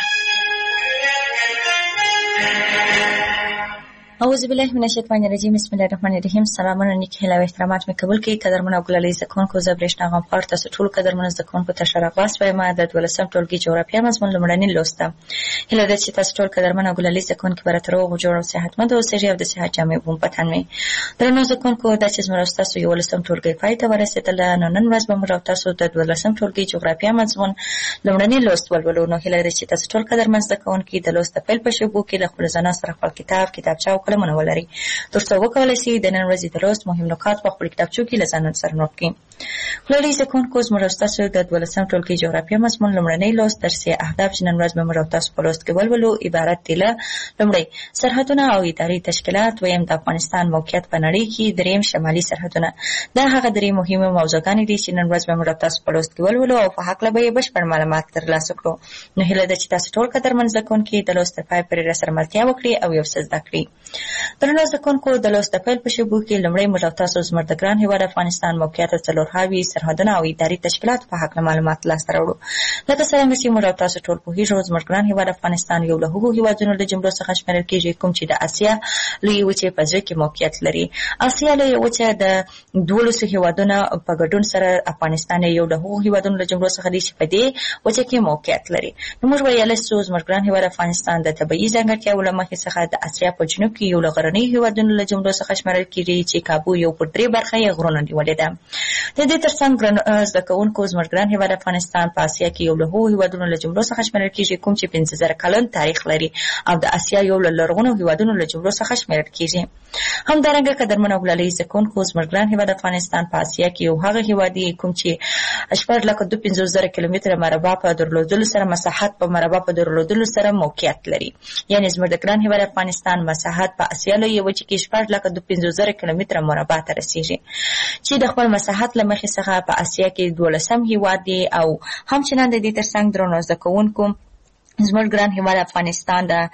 اعوذ بالله من الشیطان الرجیم. بسم الله الرحمن الرحیم. سلامونه نیک هیله و احترامات می قبول کړئ. قدرمن او ګلالي زکونکو زبرشنا غم خار تاسو ټول قدرمن زکونکو ته شرافاس وایم. د دولسم ټولګي جغرافیه مضمون لمړنی لوسته. هیله ده چې تاسو ټول قدرمن او ګلالي زکونکو براتر او جوړ او صحتمند اوسئ او د صحت جامع بوم پتن می. درنو زکونکو د چې زموږ تاسو یو لسم ټولګي پای ته ورسېدل. نو نن ورځ به موږ تاسو د دولسم ټولګي جغرافیه مضمون لمړنی لوست ولولو. نو هیله ده چې تاسو ټول قدرمن زکونکو د لوست په پیل په شوبو کې د خپل ځان سره خپل کتاب کتابچه او قلمونه ولري. ترڅو وکولای شي د نن ورځې د لوست مهم نکات په خپل کتابچو کې له ځان سره نوٹ کړئ. ګلالي زکونکو زموږ تاسو د دولسم ټولګي جغرافیه مضمون لمړنی لوست درسي اهداف چې نن ورځ به موږ تاسو په لوست کې ولولو عبارت دي له لمړی سرحدونه او اداري تشکیلات، دویم د افغانستان موقعیت په نړۍ کې، دریم شمالي سرحدونه. دا هغه درې مهمه موضوعګانې دي چې نن ورځ به موږ تاسو په لوست کې ولولو او په حق له به بشپړ معلومات ترلاسه کړو. نو هیله ده چې تاسو ټول قدرمن زکونکو د لوست په پای پورې راسره ملتیا وکړي او یو څه زده کړئ. درنو زکونکو د لوست په پیل په شوبو کې لمړی موږ تاسو زموږ د ګران هیواد افغانستان موقعیت او څلورهاوي سرحدونه او اداري تشکیلات په حق معلومات لاسته راوړو. لکه څنګه چې موږ تاسو ټول پوهیږو زموږ ګران هیواد افغانستان یو له هغو هیوادونو د جملو څخه شمیرل کیږي کوم چې د اسیا لوی وچې په ځای کې موقعیت لري. اسیا لوی وچې د دولسو هیوادونو په ګډون سره افغانستان یو له هغو هیوادونو د جملو څخه دی چې په دې وچې کې موقعیت لري. نو موږ ویل چې زموږ ګران هیواد افغانستان د طبیعي ځانګړتیاو له مخې څخه د اسیا په جنوب کې یو له غرنیو هیوادونو له جملو څخه شمیرل کیږي چې کابو یو پر درې برخه یې غرونه نیولې ده. د دې ترڅنګ زده کوونکو زموږ ګران هیواد افغانستان په اسیا کې یو له هغو هیوادونو له جملو څخه شمیرل کیږي کوم چې پنځه زره کلن تاریخ لري او د اسیا یو له لرغونو هیوادونو له جملو څخه شمیرل کیږي. همدارنګه قدرمن او ګلالي زکونکو زموږ ګران هیواد افغانستان په اسیا کې یو هغه هیواد دی کوم چې شپږ لکه دوه پنځوس زره کیلومتره مربع په درلودلو سره مساحت په مربع په درلودلو سره موقعیت لري. یعنی زموږ د ګران هیواد افغانستان مساحت په اسیا لوی وچې کې شپږ لکه دوه پنځوس زره کیلومتره مربع ته رسیږي چې د خپل مساحت له مخې څخه په اسیا کې دولسم هیواد دی او همچنان د دې ترڅنګ درنو زده کوونکو زموږ ګران هیواد افغانستان د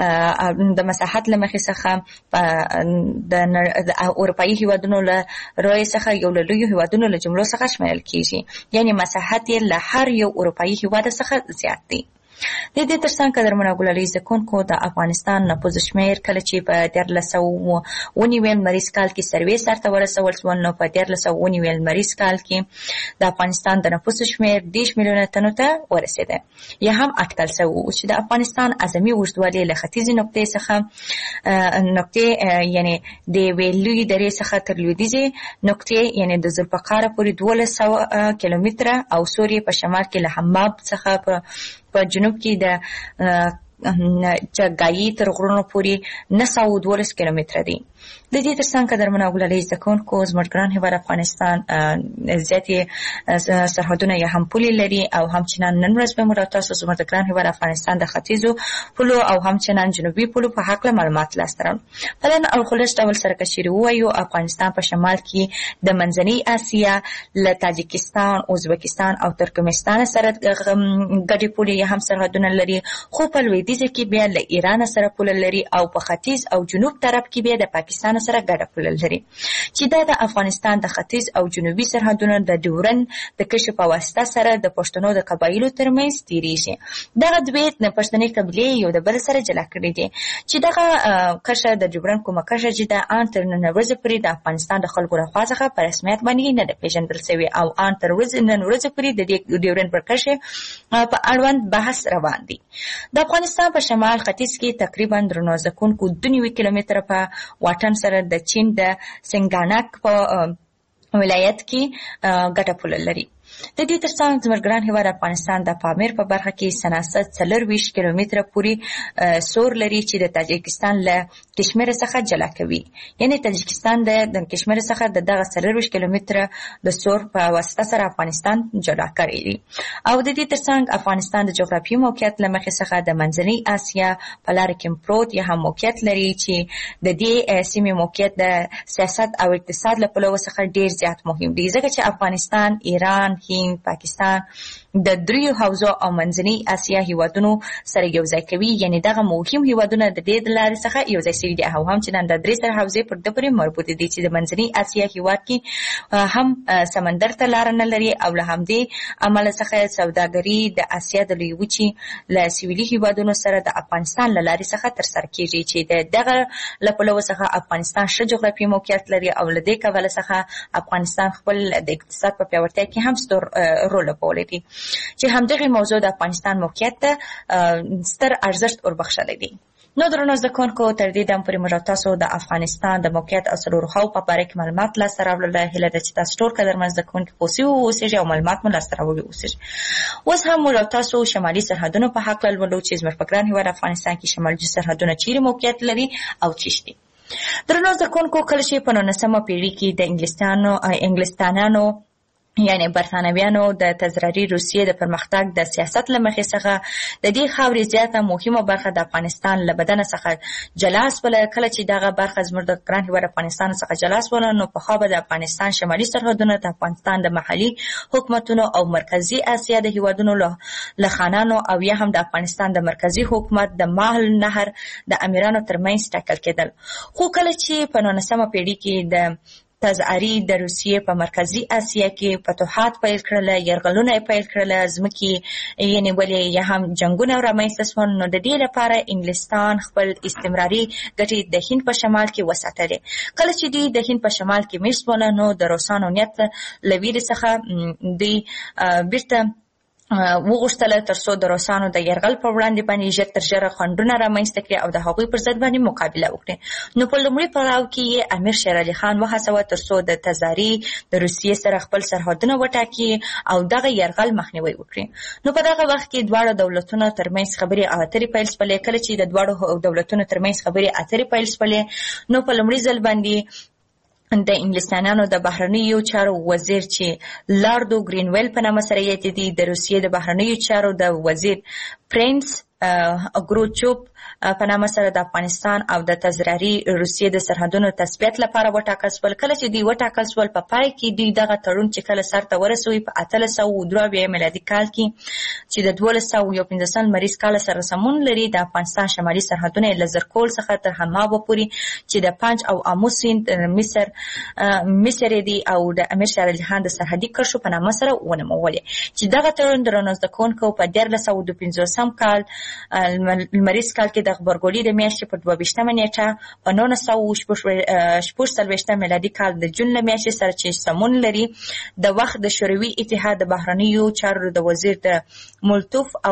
د مساحت له مخې څخه د اروپایي هیوادونو له روی څخه یو له لویو هیوادونو له جملو څخه شمیرل کیږي. یعنی مساحت یې له هر یو اروپایي هیواد څخه زیات دی. د دې ترڅنګ قدرمن او ګلالي زکونکو د افغانستان نفوس شمیر کله چې په دیارلس سوه ونیوي مریض کال کې سروې سرته ورسول شول نو په دیارلس سوه ونیوي مریض کال کې د افغانستان د نفوس شمیر دېرش میلیونه تنو ته ورسېده. یا هم اټکل شوی چې د افغانستان اعظمي اوږدوالی له ختیځې نقطې څخه نقطې یعنی د یوې لویې درې څخه تر لویدیځې نقطې یعنی د ذوالفقار پورې دولس سوه کیلومتره او سوریې په شمال کې له حماب څخه په په جنوب کې د چګایي تر غرونو پورې نه سوه دولس کیلومتره دی. د دې ترڅنګ قدرمن او ګلالي زکونکو زموږ ګران هیواد افغانستان زیاتې سرحدونه یا هم پولې لري او همچنان نن ورځ به موږ تاسو زموږ د ګران هیواد افغانستان د ختیځو پولو او همچنان جنوبي پولو په هکله معلومات لاسته راوړو. په لنډ او خلاص ډول سره که چیرې ووایو افغانستان په شمال کې د منځنۍ اسیا له تاجکستان، ازبکستان او ترکمنستان سره ګډې پولې یا هم سرحدونه لري، خو په لویدیځ کې بیا له ایران سره پوله لري او په ختیځ او جنوب طرف کې بیا د پاکستان سره ګډه پوله لري چې دا د افغانستان د ختیځ او جنوبي سرحدونو د ډیورن د کشف په واسطه سره د پښتنو د قبایلو ترمنځ تیریږي. دغه دوی د پښتني قبیلې یو د بل سره جلا کړي دي چې دغه کشه د ډیورن کومه کشه چې د ان تر نن ورځې پورې د افغانستان د خلکو لخوا څخه په رسمیت باندې نه ده پیژندل شوی او ان تر ورځې نن ورځې پورې د ډیورن پر کشه په اړوند بحث روان دي. د افغانستان په شمال ختیځ کې تقریبا درنو زکونکو دوه نوي کیلومتره په واټن سره د چین د سنګانک په ولایت کې ګټه پوله لري. د دې ترڅنګ زموږ ګران هیواد افغانستان د پامیر په برخه کې سناست څلرویشت کیلومتره پورې سور لري چې د تاجکستان له کشمیر څخه جلا کوي. یعنی تاجکستان د کشمیر څخه د دغه څلرویشت کیلومتره د سور په واسطه سره افغانستان جلا کړی دی. او د دې ترڅنګ افغانستان د جغرافیایي موقعیت له مخې څخه د منځنۍ اسیا په لاره کې پروت یا هم موقعیت لري چې د دې سیمې موقعیت د سیاست او اقتصاد له پلوه څخه ډیر زیات مهم دی ځکه چې افغانستان، ایران، هند، پاکستان د دریو حوزو او منځنۍ اسیا هیوادونو سره یو ځای کوي. یعنی دغه مهم هیوادونه د دې لارې څخه یو ځای شوي دي او هم چې د درې سره حوزې پر د پورې مربوط دي چې د منځنۍ اسیا هیواد کې هم سمندر ته لار نه لري او له همدې عمل څخه سوداګري د اسیا د لوی وچې له سویلي هیوادونو سره د افغانستان له لارې څخه ترسره کیږي چې د دغه له پلوه څخه افغانستان ښه جغرافیایي موقعیت لري او له دې کبله څخه افغانستان خپل د اقتصاد په پیاوړتیا کې هم ستر رول لوبولی دی چې همدغه موضوع د افغانستان موقعیت ته ستر ارزښت وربخښلی دی. نو درنو زده کوونکو تر دې دم پورې موږ تاسو د افغانستان د موقعیت او څلورو خواو په باره کې معلومات لاسته راوړل. هیله ده چې تاسو ټول قدرمن زده کوونکي په اوسې واوسئ او معلومات مو لاسته راوړي اوسئ. اوس هم موږ تاسو شمالي سرحدونو په هکله لولو چې زموږ په ګران هېواد افغانستان کې شمالي سرحدونه چیرې موقعیت لري او چیرې دي. درنو زده کوونکو کله چې په نولسمه پېړۍ کې د انګلستانو انګلستانانو یعنی برتانویانو د تزراري روسیې د پرمختګ د سیاست له مخې څخه د دې خاورې زیاته مهمه برخه د افغانستان له بدنه څخه جلا سوله. کله چې دغه برخه زموږ د ګران هېواد افغانستان څخه جلا سوله نو پخوا به د افغانستان شمالي سرحدونه د افغانستان د محلي حکومتونو او مرکزي اسیا د هېوادونو له خانانو او یا هم د افغانستان د مرکزي حکومت د ماهل نهر د امیرانو ترمنځ ټاکل کېدل. خو کله چې په نولسمه پېړۍ کې د تزعري د روسیې په مرکزي اسیا کې فتوحات پیل کړل، یرغلونه یې پیل کړل، ځمکې یې نیولې یا هم جنګونه رامنځته شول، نو د دې لپاره انګلستان خپل استمراري ګټې د هند په شمال کې وساتلې. کله چې دوی د هند په شمال کې مېشت شول نو د روسانو نیت له ویرې څخه دوی بیرته وغوښتل تر څو د روسانو د یرغل په وړاندې باندې ژر تر ژره خنډونه رامنځته کړي او د هغوی پر ضد باندې مقابله وکړي. نو په لومړي پړاو کې یې امیر شیر علي خان وهڅاوه تر څو د تزاري د روسیې سره خپل سرحدونه وټاکي او دغه یرغل مخنیوی وکړي. نو په دغه وخت کې دواړه دولتونو ترمنځ خبرې اترې پیل شولې. کله چې د دواړو دولتونو ترمنځ خبرې اترې پیل شولې نو په لومړي ځل باندې د انګلستانانو د بهرنیو چارو وزیر چې لاردو ګرینویل په نامه سره یادېدی، د روسیې د بهرنیو چارو د وزیر پرنس اګروچوب په نامه سره د افغانستان او د تزراري روسیې د سرحدونو تثبیت لپاره وټاکل شول. کله چې دوی وټاکل شول په پای کې دوی دغه تړون چې کله سرته ورسوي په اتلس سوه دوه اویا میلادي کال کې چې د دولس سوه یو پنځوسم لمریز کال سره سمون لري، د افغانستان شمالي سرحدونه له زرکول څخه تر حمابه پورې چې د پنج او آمو سیند مصر مصر دی او د امیر شیر علي خان د سرحدي کرښو په نامه سره ونومولې چې دغه تړون درنو زده کوونکو په دیارلس سوه دوه پنځوسم کال لمریز کال کې د غبرګولي د میاشتې په دوه ویشتمه نیټه په نولس سوه شپږ څلوېښتم میلادي کال د جون له میاشتې سره چې سمون لري، د وخت د شوروي اتحاد د بهرنیو چارو د وزیر د مولتوف او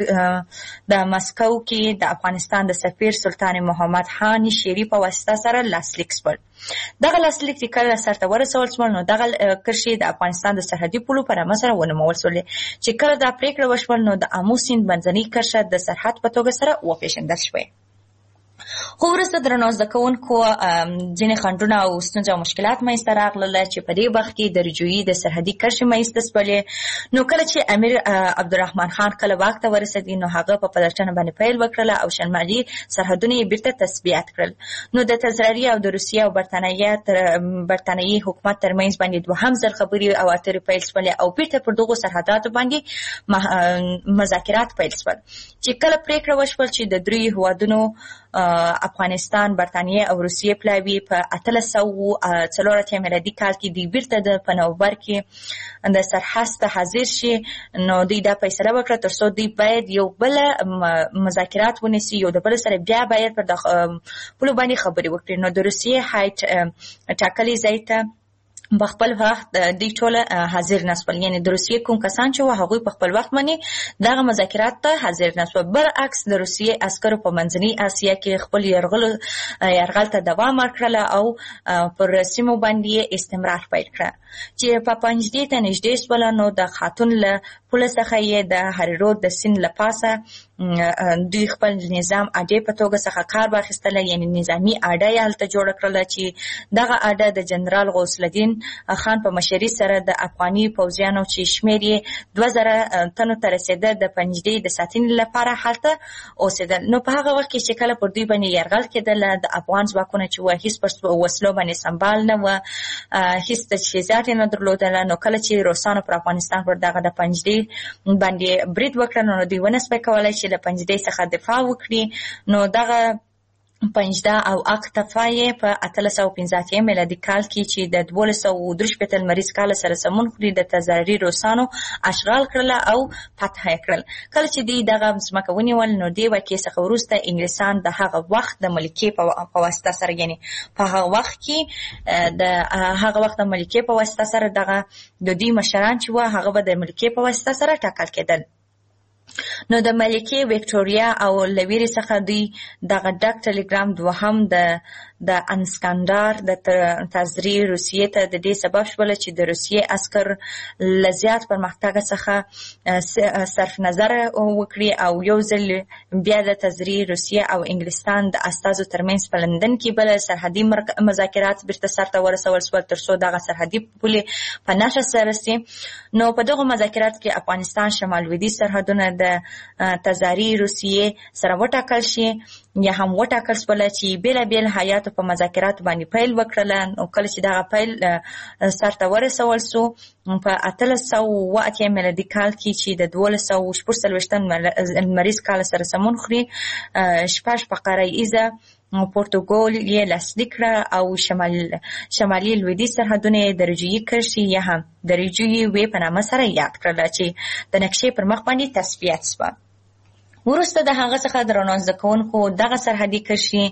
د مسکو کې د افغانستان د سفیر سلطان محمد خان شیری په واسطه سره لاسلیک شول. دغه لاسلیک چې کله سرته ورسول شول نو دغه کرښې د افغانستان د سرحدي پولو په نامه سره ونومول شولې چې کله دا پریکړه وشول نو د آمو سیند منځنۍ کرښه د سرحد په توګه سره وپېژندل شوې. خو وروسته درنو زده کوونکو ځینې خنډونه او ستونزې او مشکلات منځته راغلل چې په دې وخت کې د رجوعي د سرحدي کرښې منځته شولې. نو کله چې امیر عبدالرحمن خان کله واک ته ورسېد نو هغه په پلټنه باندې پیل وکړله او شمالي سرحدونه یې بیرته تثبیت کړل. نو د تزراري او د روسیې او برتانیې حکومت ترمنځ باندې دوهم ځل خبرې او اترې پیل شولې او بیرته پر دغو سرحداتو باندې مذاکرات پیل شول چې کله پریکړه وشول چې د دریو هېوادونو افغانستان، برتانیې او روسیې پلاوي په اتلس سوه څلور اتیا میلادي کال کې دوی بیرته د په نومبر کې د سرحد ته حاضر شي. نو دوی دا فیصله وکړه تر څو دوی باید یو بل مذاکرات ونیسي، یو د بل سره بیا باید پر پولو باندې خبرې وکړي. نو د روسیې هایټ ټاکلي ځای ته په خپل وخت دوی ټول حاضر نه شول، یعنی د روسیې کوم کسان چې وو هغوی په خپل وخت باندې دغه مذاکرات ته حاضر نه شول. برعکس د روسیې عسکرو په منځنۍ اسیا کې خپل یرغل یرغل ته دوام ورکړله او پر سیمو باندې استمرار پیل کړه چې په پنجدې ته نږدې شول. نو د خاتون له پوله څخه یې د هریرود د سیند له پاسه دوی خپل نظام اډې په توګه څخه کار واخیستله، یعنی نظامی اډه یې هلته جوړه کړله چې دغه اډه د جنرال غوث الدین خان په مشري سره د افغاني پوځیانو چې شمېر یې دوه زره تنو ته رسېده د پنجدې د ساتنې لپاره هلته اوسېدل. نو په هغه وخت کې چې کله پر دوی باندې یرغل کېدله، د افغان ځواکونه چې وه هېڅ پر وسلو باندې سمبال نه وه، هېڅ تجهیزات یې نه درلودله. نو کله چې روسانو پر افغانستان پر دغه د پنجدې باندې برید وکړه، نو دوی ونه سوی کولی چې له پنجدې څخه دفاع وکړي. نو دغه پنجده او اکتفا یې په اتلس سوه پنځه اتیا میلادي کال کې چې د دولس سوه درې شپېته لمریز کال سره سمون خوري د تزاري روسانو اشغال کړله او فتح یې کړل. کله چې دوی دغه ځمکه ونیول، نو دې واقعې څخه وروسته انګلیسان د هغه وخت د ملکې په واسطه سره، یعنی په هغه وخت کې د هغه وخت د ملکې په واسطه سره دغه د دوی مشران چې وه هغه به د ملکې په واسطه سره ټاکل کېدل. نو د ملکې وکټوریا او لویري څخه دوی دغه ډک ټلګرام دوهم د د انسکندر د تزری روسیې ته د دې سبب شول چې د روسیې عسكر لزیات پرمختګ څخه صرف نظر وکړي او یو ځل بیا د تزری روسیې او انګلستان د استازو ترمنځ په لندن کې بل سرحدي مذاکرات بیرته سرته ورسول شول ترڅو دغه سرحدي پولې په نشه سره سي. نو په دغه مذاکرات کې افغانستان شمال لویدیځ سرحدونه د تزاری روسیې سره وټاکل شي یا هم وټاکل شول چې بیل بیل حیات په مذاکرات باندې پیل وکړل. او کله چې دغه پیل سرته ورسول سو په اتلس سوه اوه اتیا میلادي کال کې چې د دولس سوه شپږ څلوېښتم لمریز کال سره سمون خوري، شپږ فقره ایزه پورتوګال یې لاسلیک کړه او شمال شمالي لویدیځ سرحدونه یې درجوي کرښې یا هم درجوي وې په نامه سره یاد کړل چې د نقشې پر مخ باندې تصفیات شوه. وروسته د هغه څخه د رڼا زده کوونکو دغه سرحدي کرښې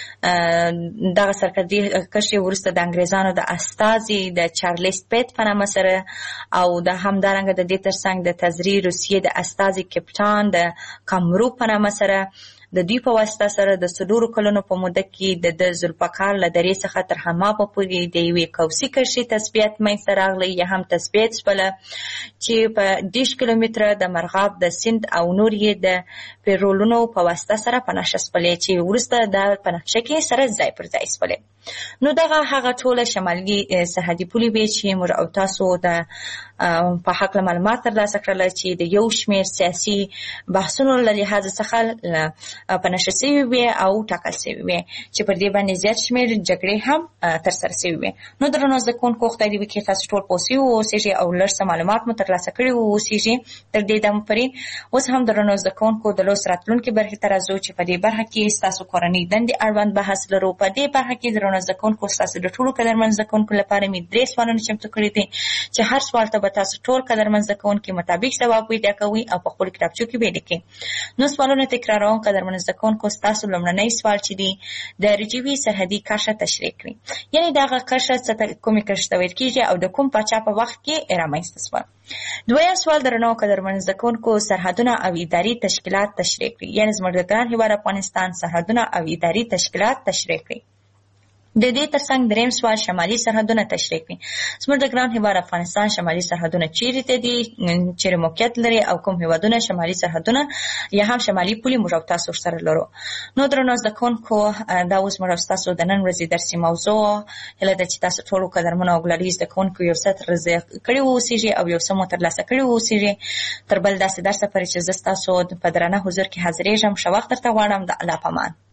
دغه سرحدي کرښې وروسته د انګریزانو د استازي د چارلز پیت په نامه سره او د همدارنګه د دې ترڅنګ د تزری روسیې د استازي کپټان د کامرو په نامه سره د دوی په واسطه سره د څلورو کلونو په موده کې د ذوالفقار له درې څخه تر حمامه پورې د یوې قوسي کرښې تثبیت منځته راغلی یا هم تثبیت شوله چې په دېرش کیلومتره د مرغاب د سیند او نور یې د پیرولونو په واسطه سره په نښه شولې چې وروسته د په نقشه کې سره ځای پر ځای شولې. نو دغه هغه ټوله شمالي سرحدي پولې وې چې موږ او تاسو د په هکله معلومات ترلاسه کړل چې د یو شمېر سیاسي بحثونو له لحاظه څخه په نښه شوي وې او ټاکل شوي وې چې پر دې باندې زیات شمېر جګړې هم ترسره شوي وې. نو درنو زده کوونکو خدای دې وکړي تاسو ټول پوه شوي واوسېږئ او لږ څه معلومات مو ترلاسه کړي واوسېږي. تر دې دمه پورې اوس هم درنو زده کوونکو د لوست راتلونکي برخې ته راځو چې په دې برخه کې ستاسو کورنۍ دندې اړوند بحث لرو. په دې برخه کې درنو زده کوونکو ستاسو د ټولو قدرمن زده کوونکو لپاره مې درې سوالونه چمتو کړي دي چې هر سوال ته به تاسو ټول قدرمن زده کوونکي مطابق ځواب پیدا کوئ او په خپلو کتابچو کې به یې لیکئ. نو سوالونه تکراروم. قدرمن زده کوونکو ستاسو لومړنی سوال چې دی د رجوي سرحدي کرښه تشریح کړئ، یعنی دغه کرښه څه کومې کرښې ته ویل کېږي او د کوم پاچا په وخت کې رامنځته شوه. دویم سوال درنو قدرمن زده کوونکو سرحدونه او اداري تشکیلات تشریح کړئ، یعنی زموږ د ګران هېواد افغانستان سرحدونه او اداري تشکیلات تشریح کړئ. د دې ترڅنګ دریم سوال شمالي سرحدونه تشریح کړئ. زموږ د ګران هېواد افغانستان شمالي سرحدونه چیرې ته دي، چیرې موقعیت لري او کوم هېوادونه شمالي سرحدونه یا هم شمالي پولې موږ او تاسو ورسره لرو. نو درنو زده کوونکو دا اوس موږ او تاسو د نن ورځې درسي موضوع هیله ده چې تاسو ټولو قدرمنو او ګلالي زده کوونکو یو څه ترلاسه کړي واوسېږئ او یو څه مو ترلاسه کړي واوسېږئ. تر بل داسې درسه پورې چې زه ستاسو په درانه حضور کې حاضرېږم ښه وخت درته غواړم. د الله په امان.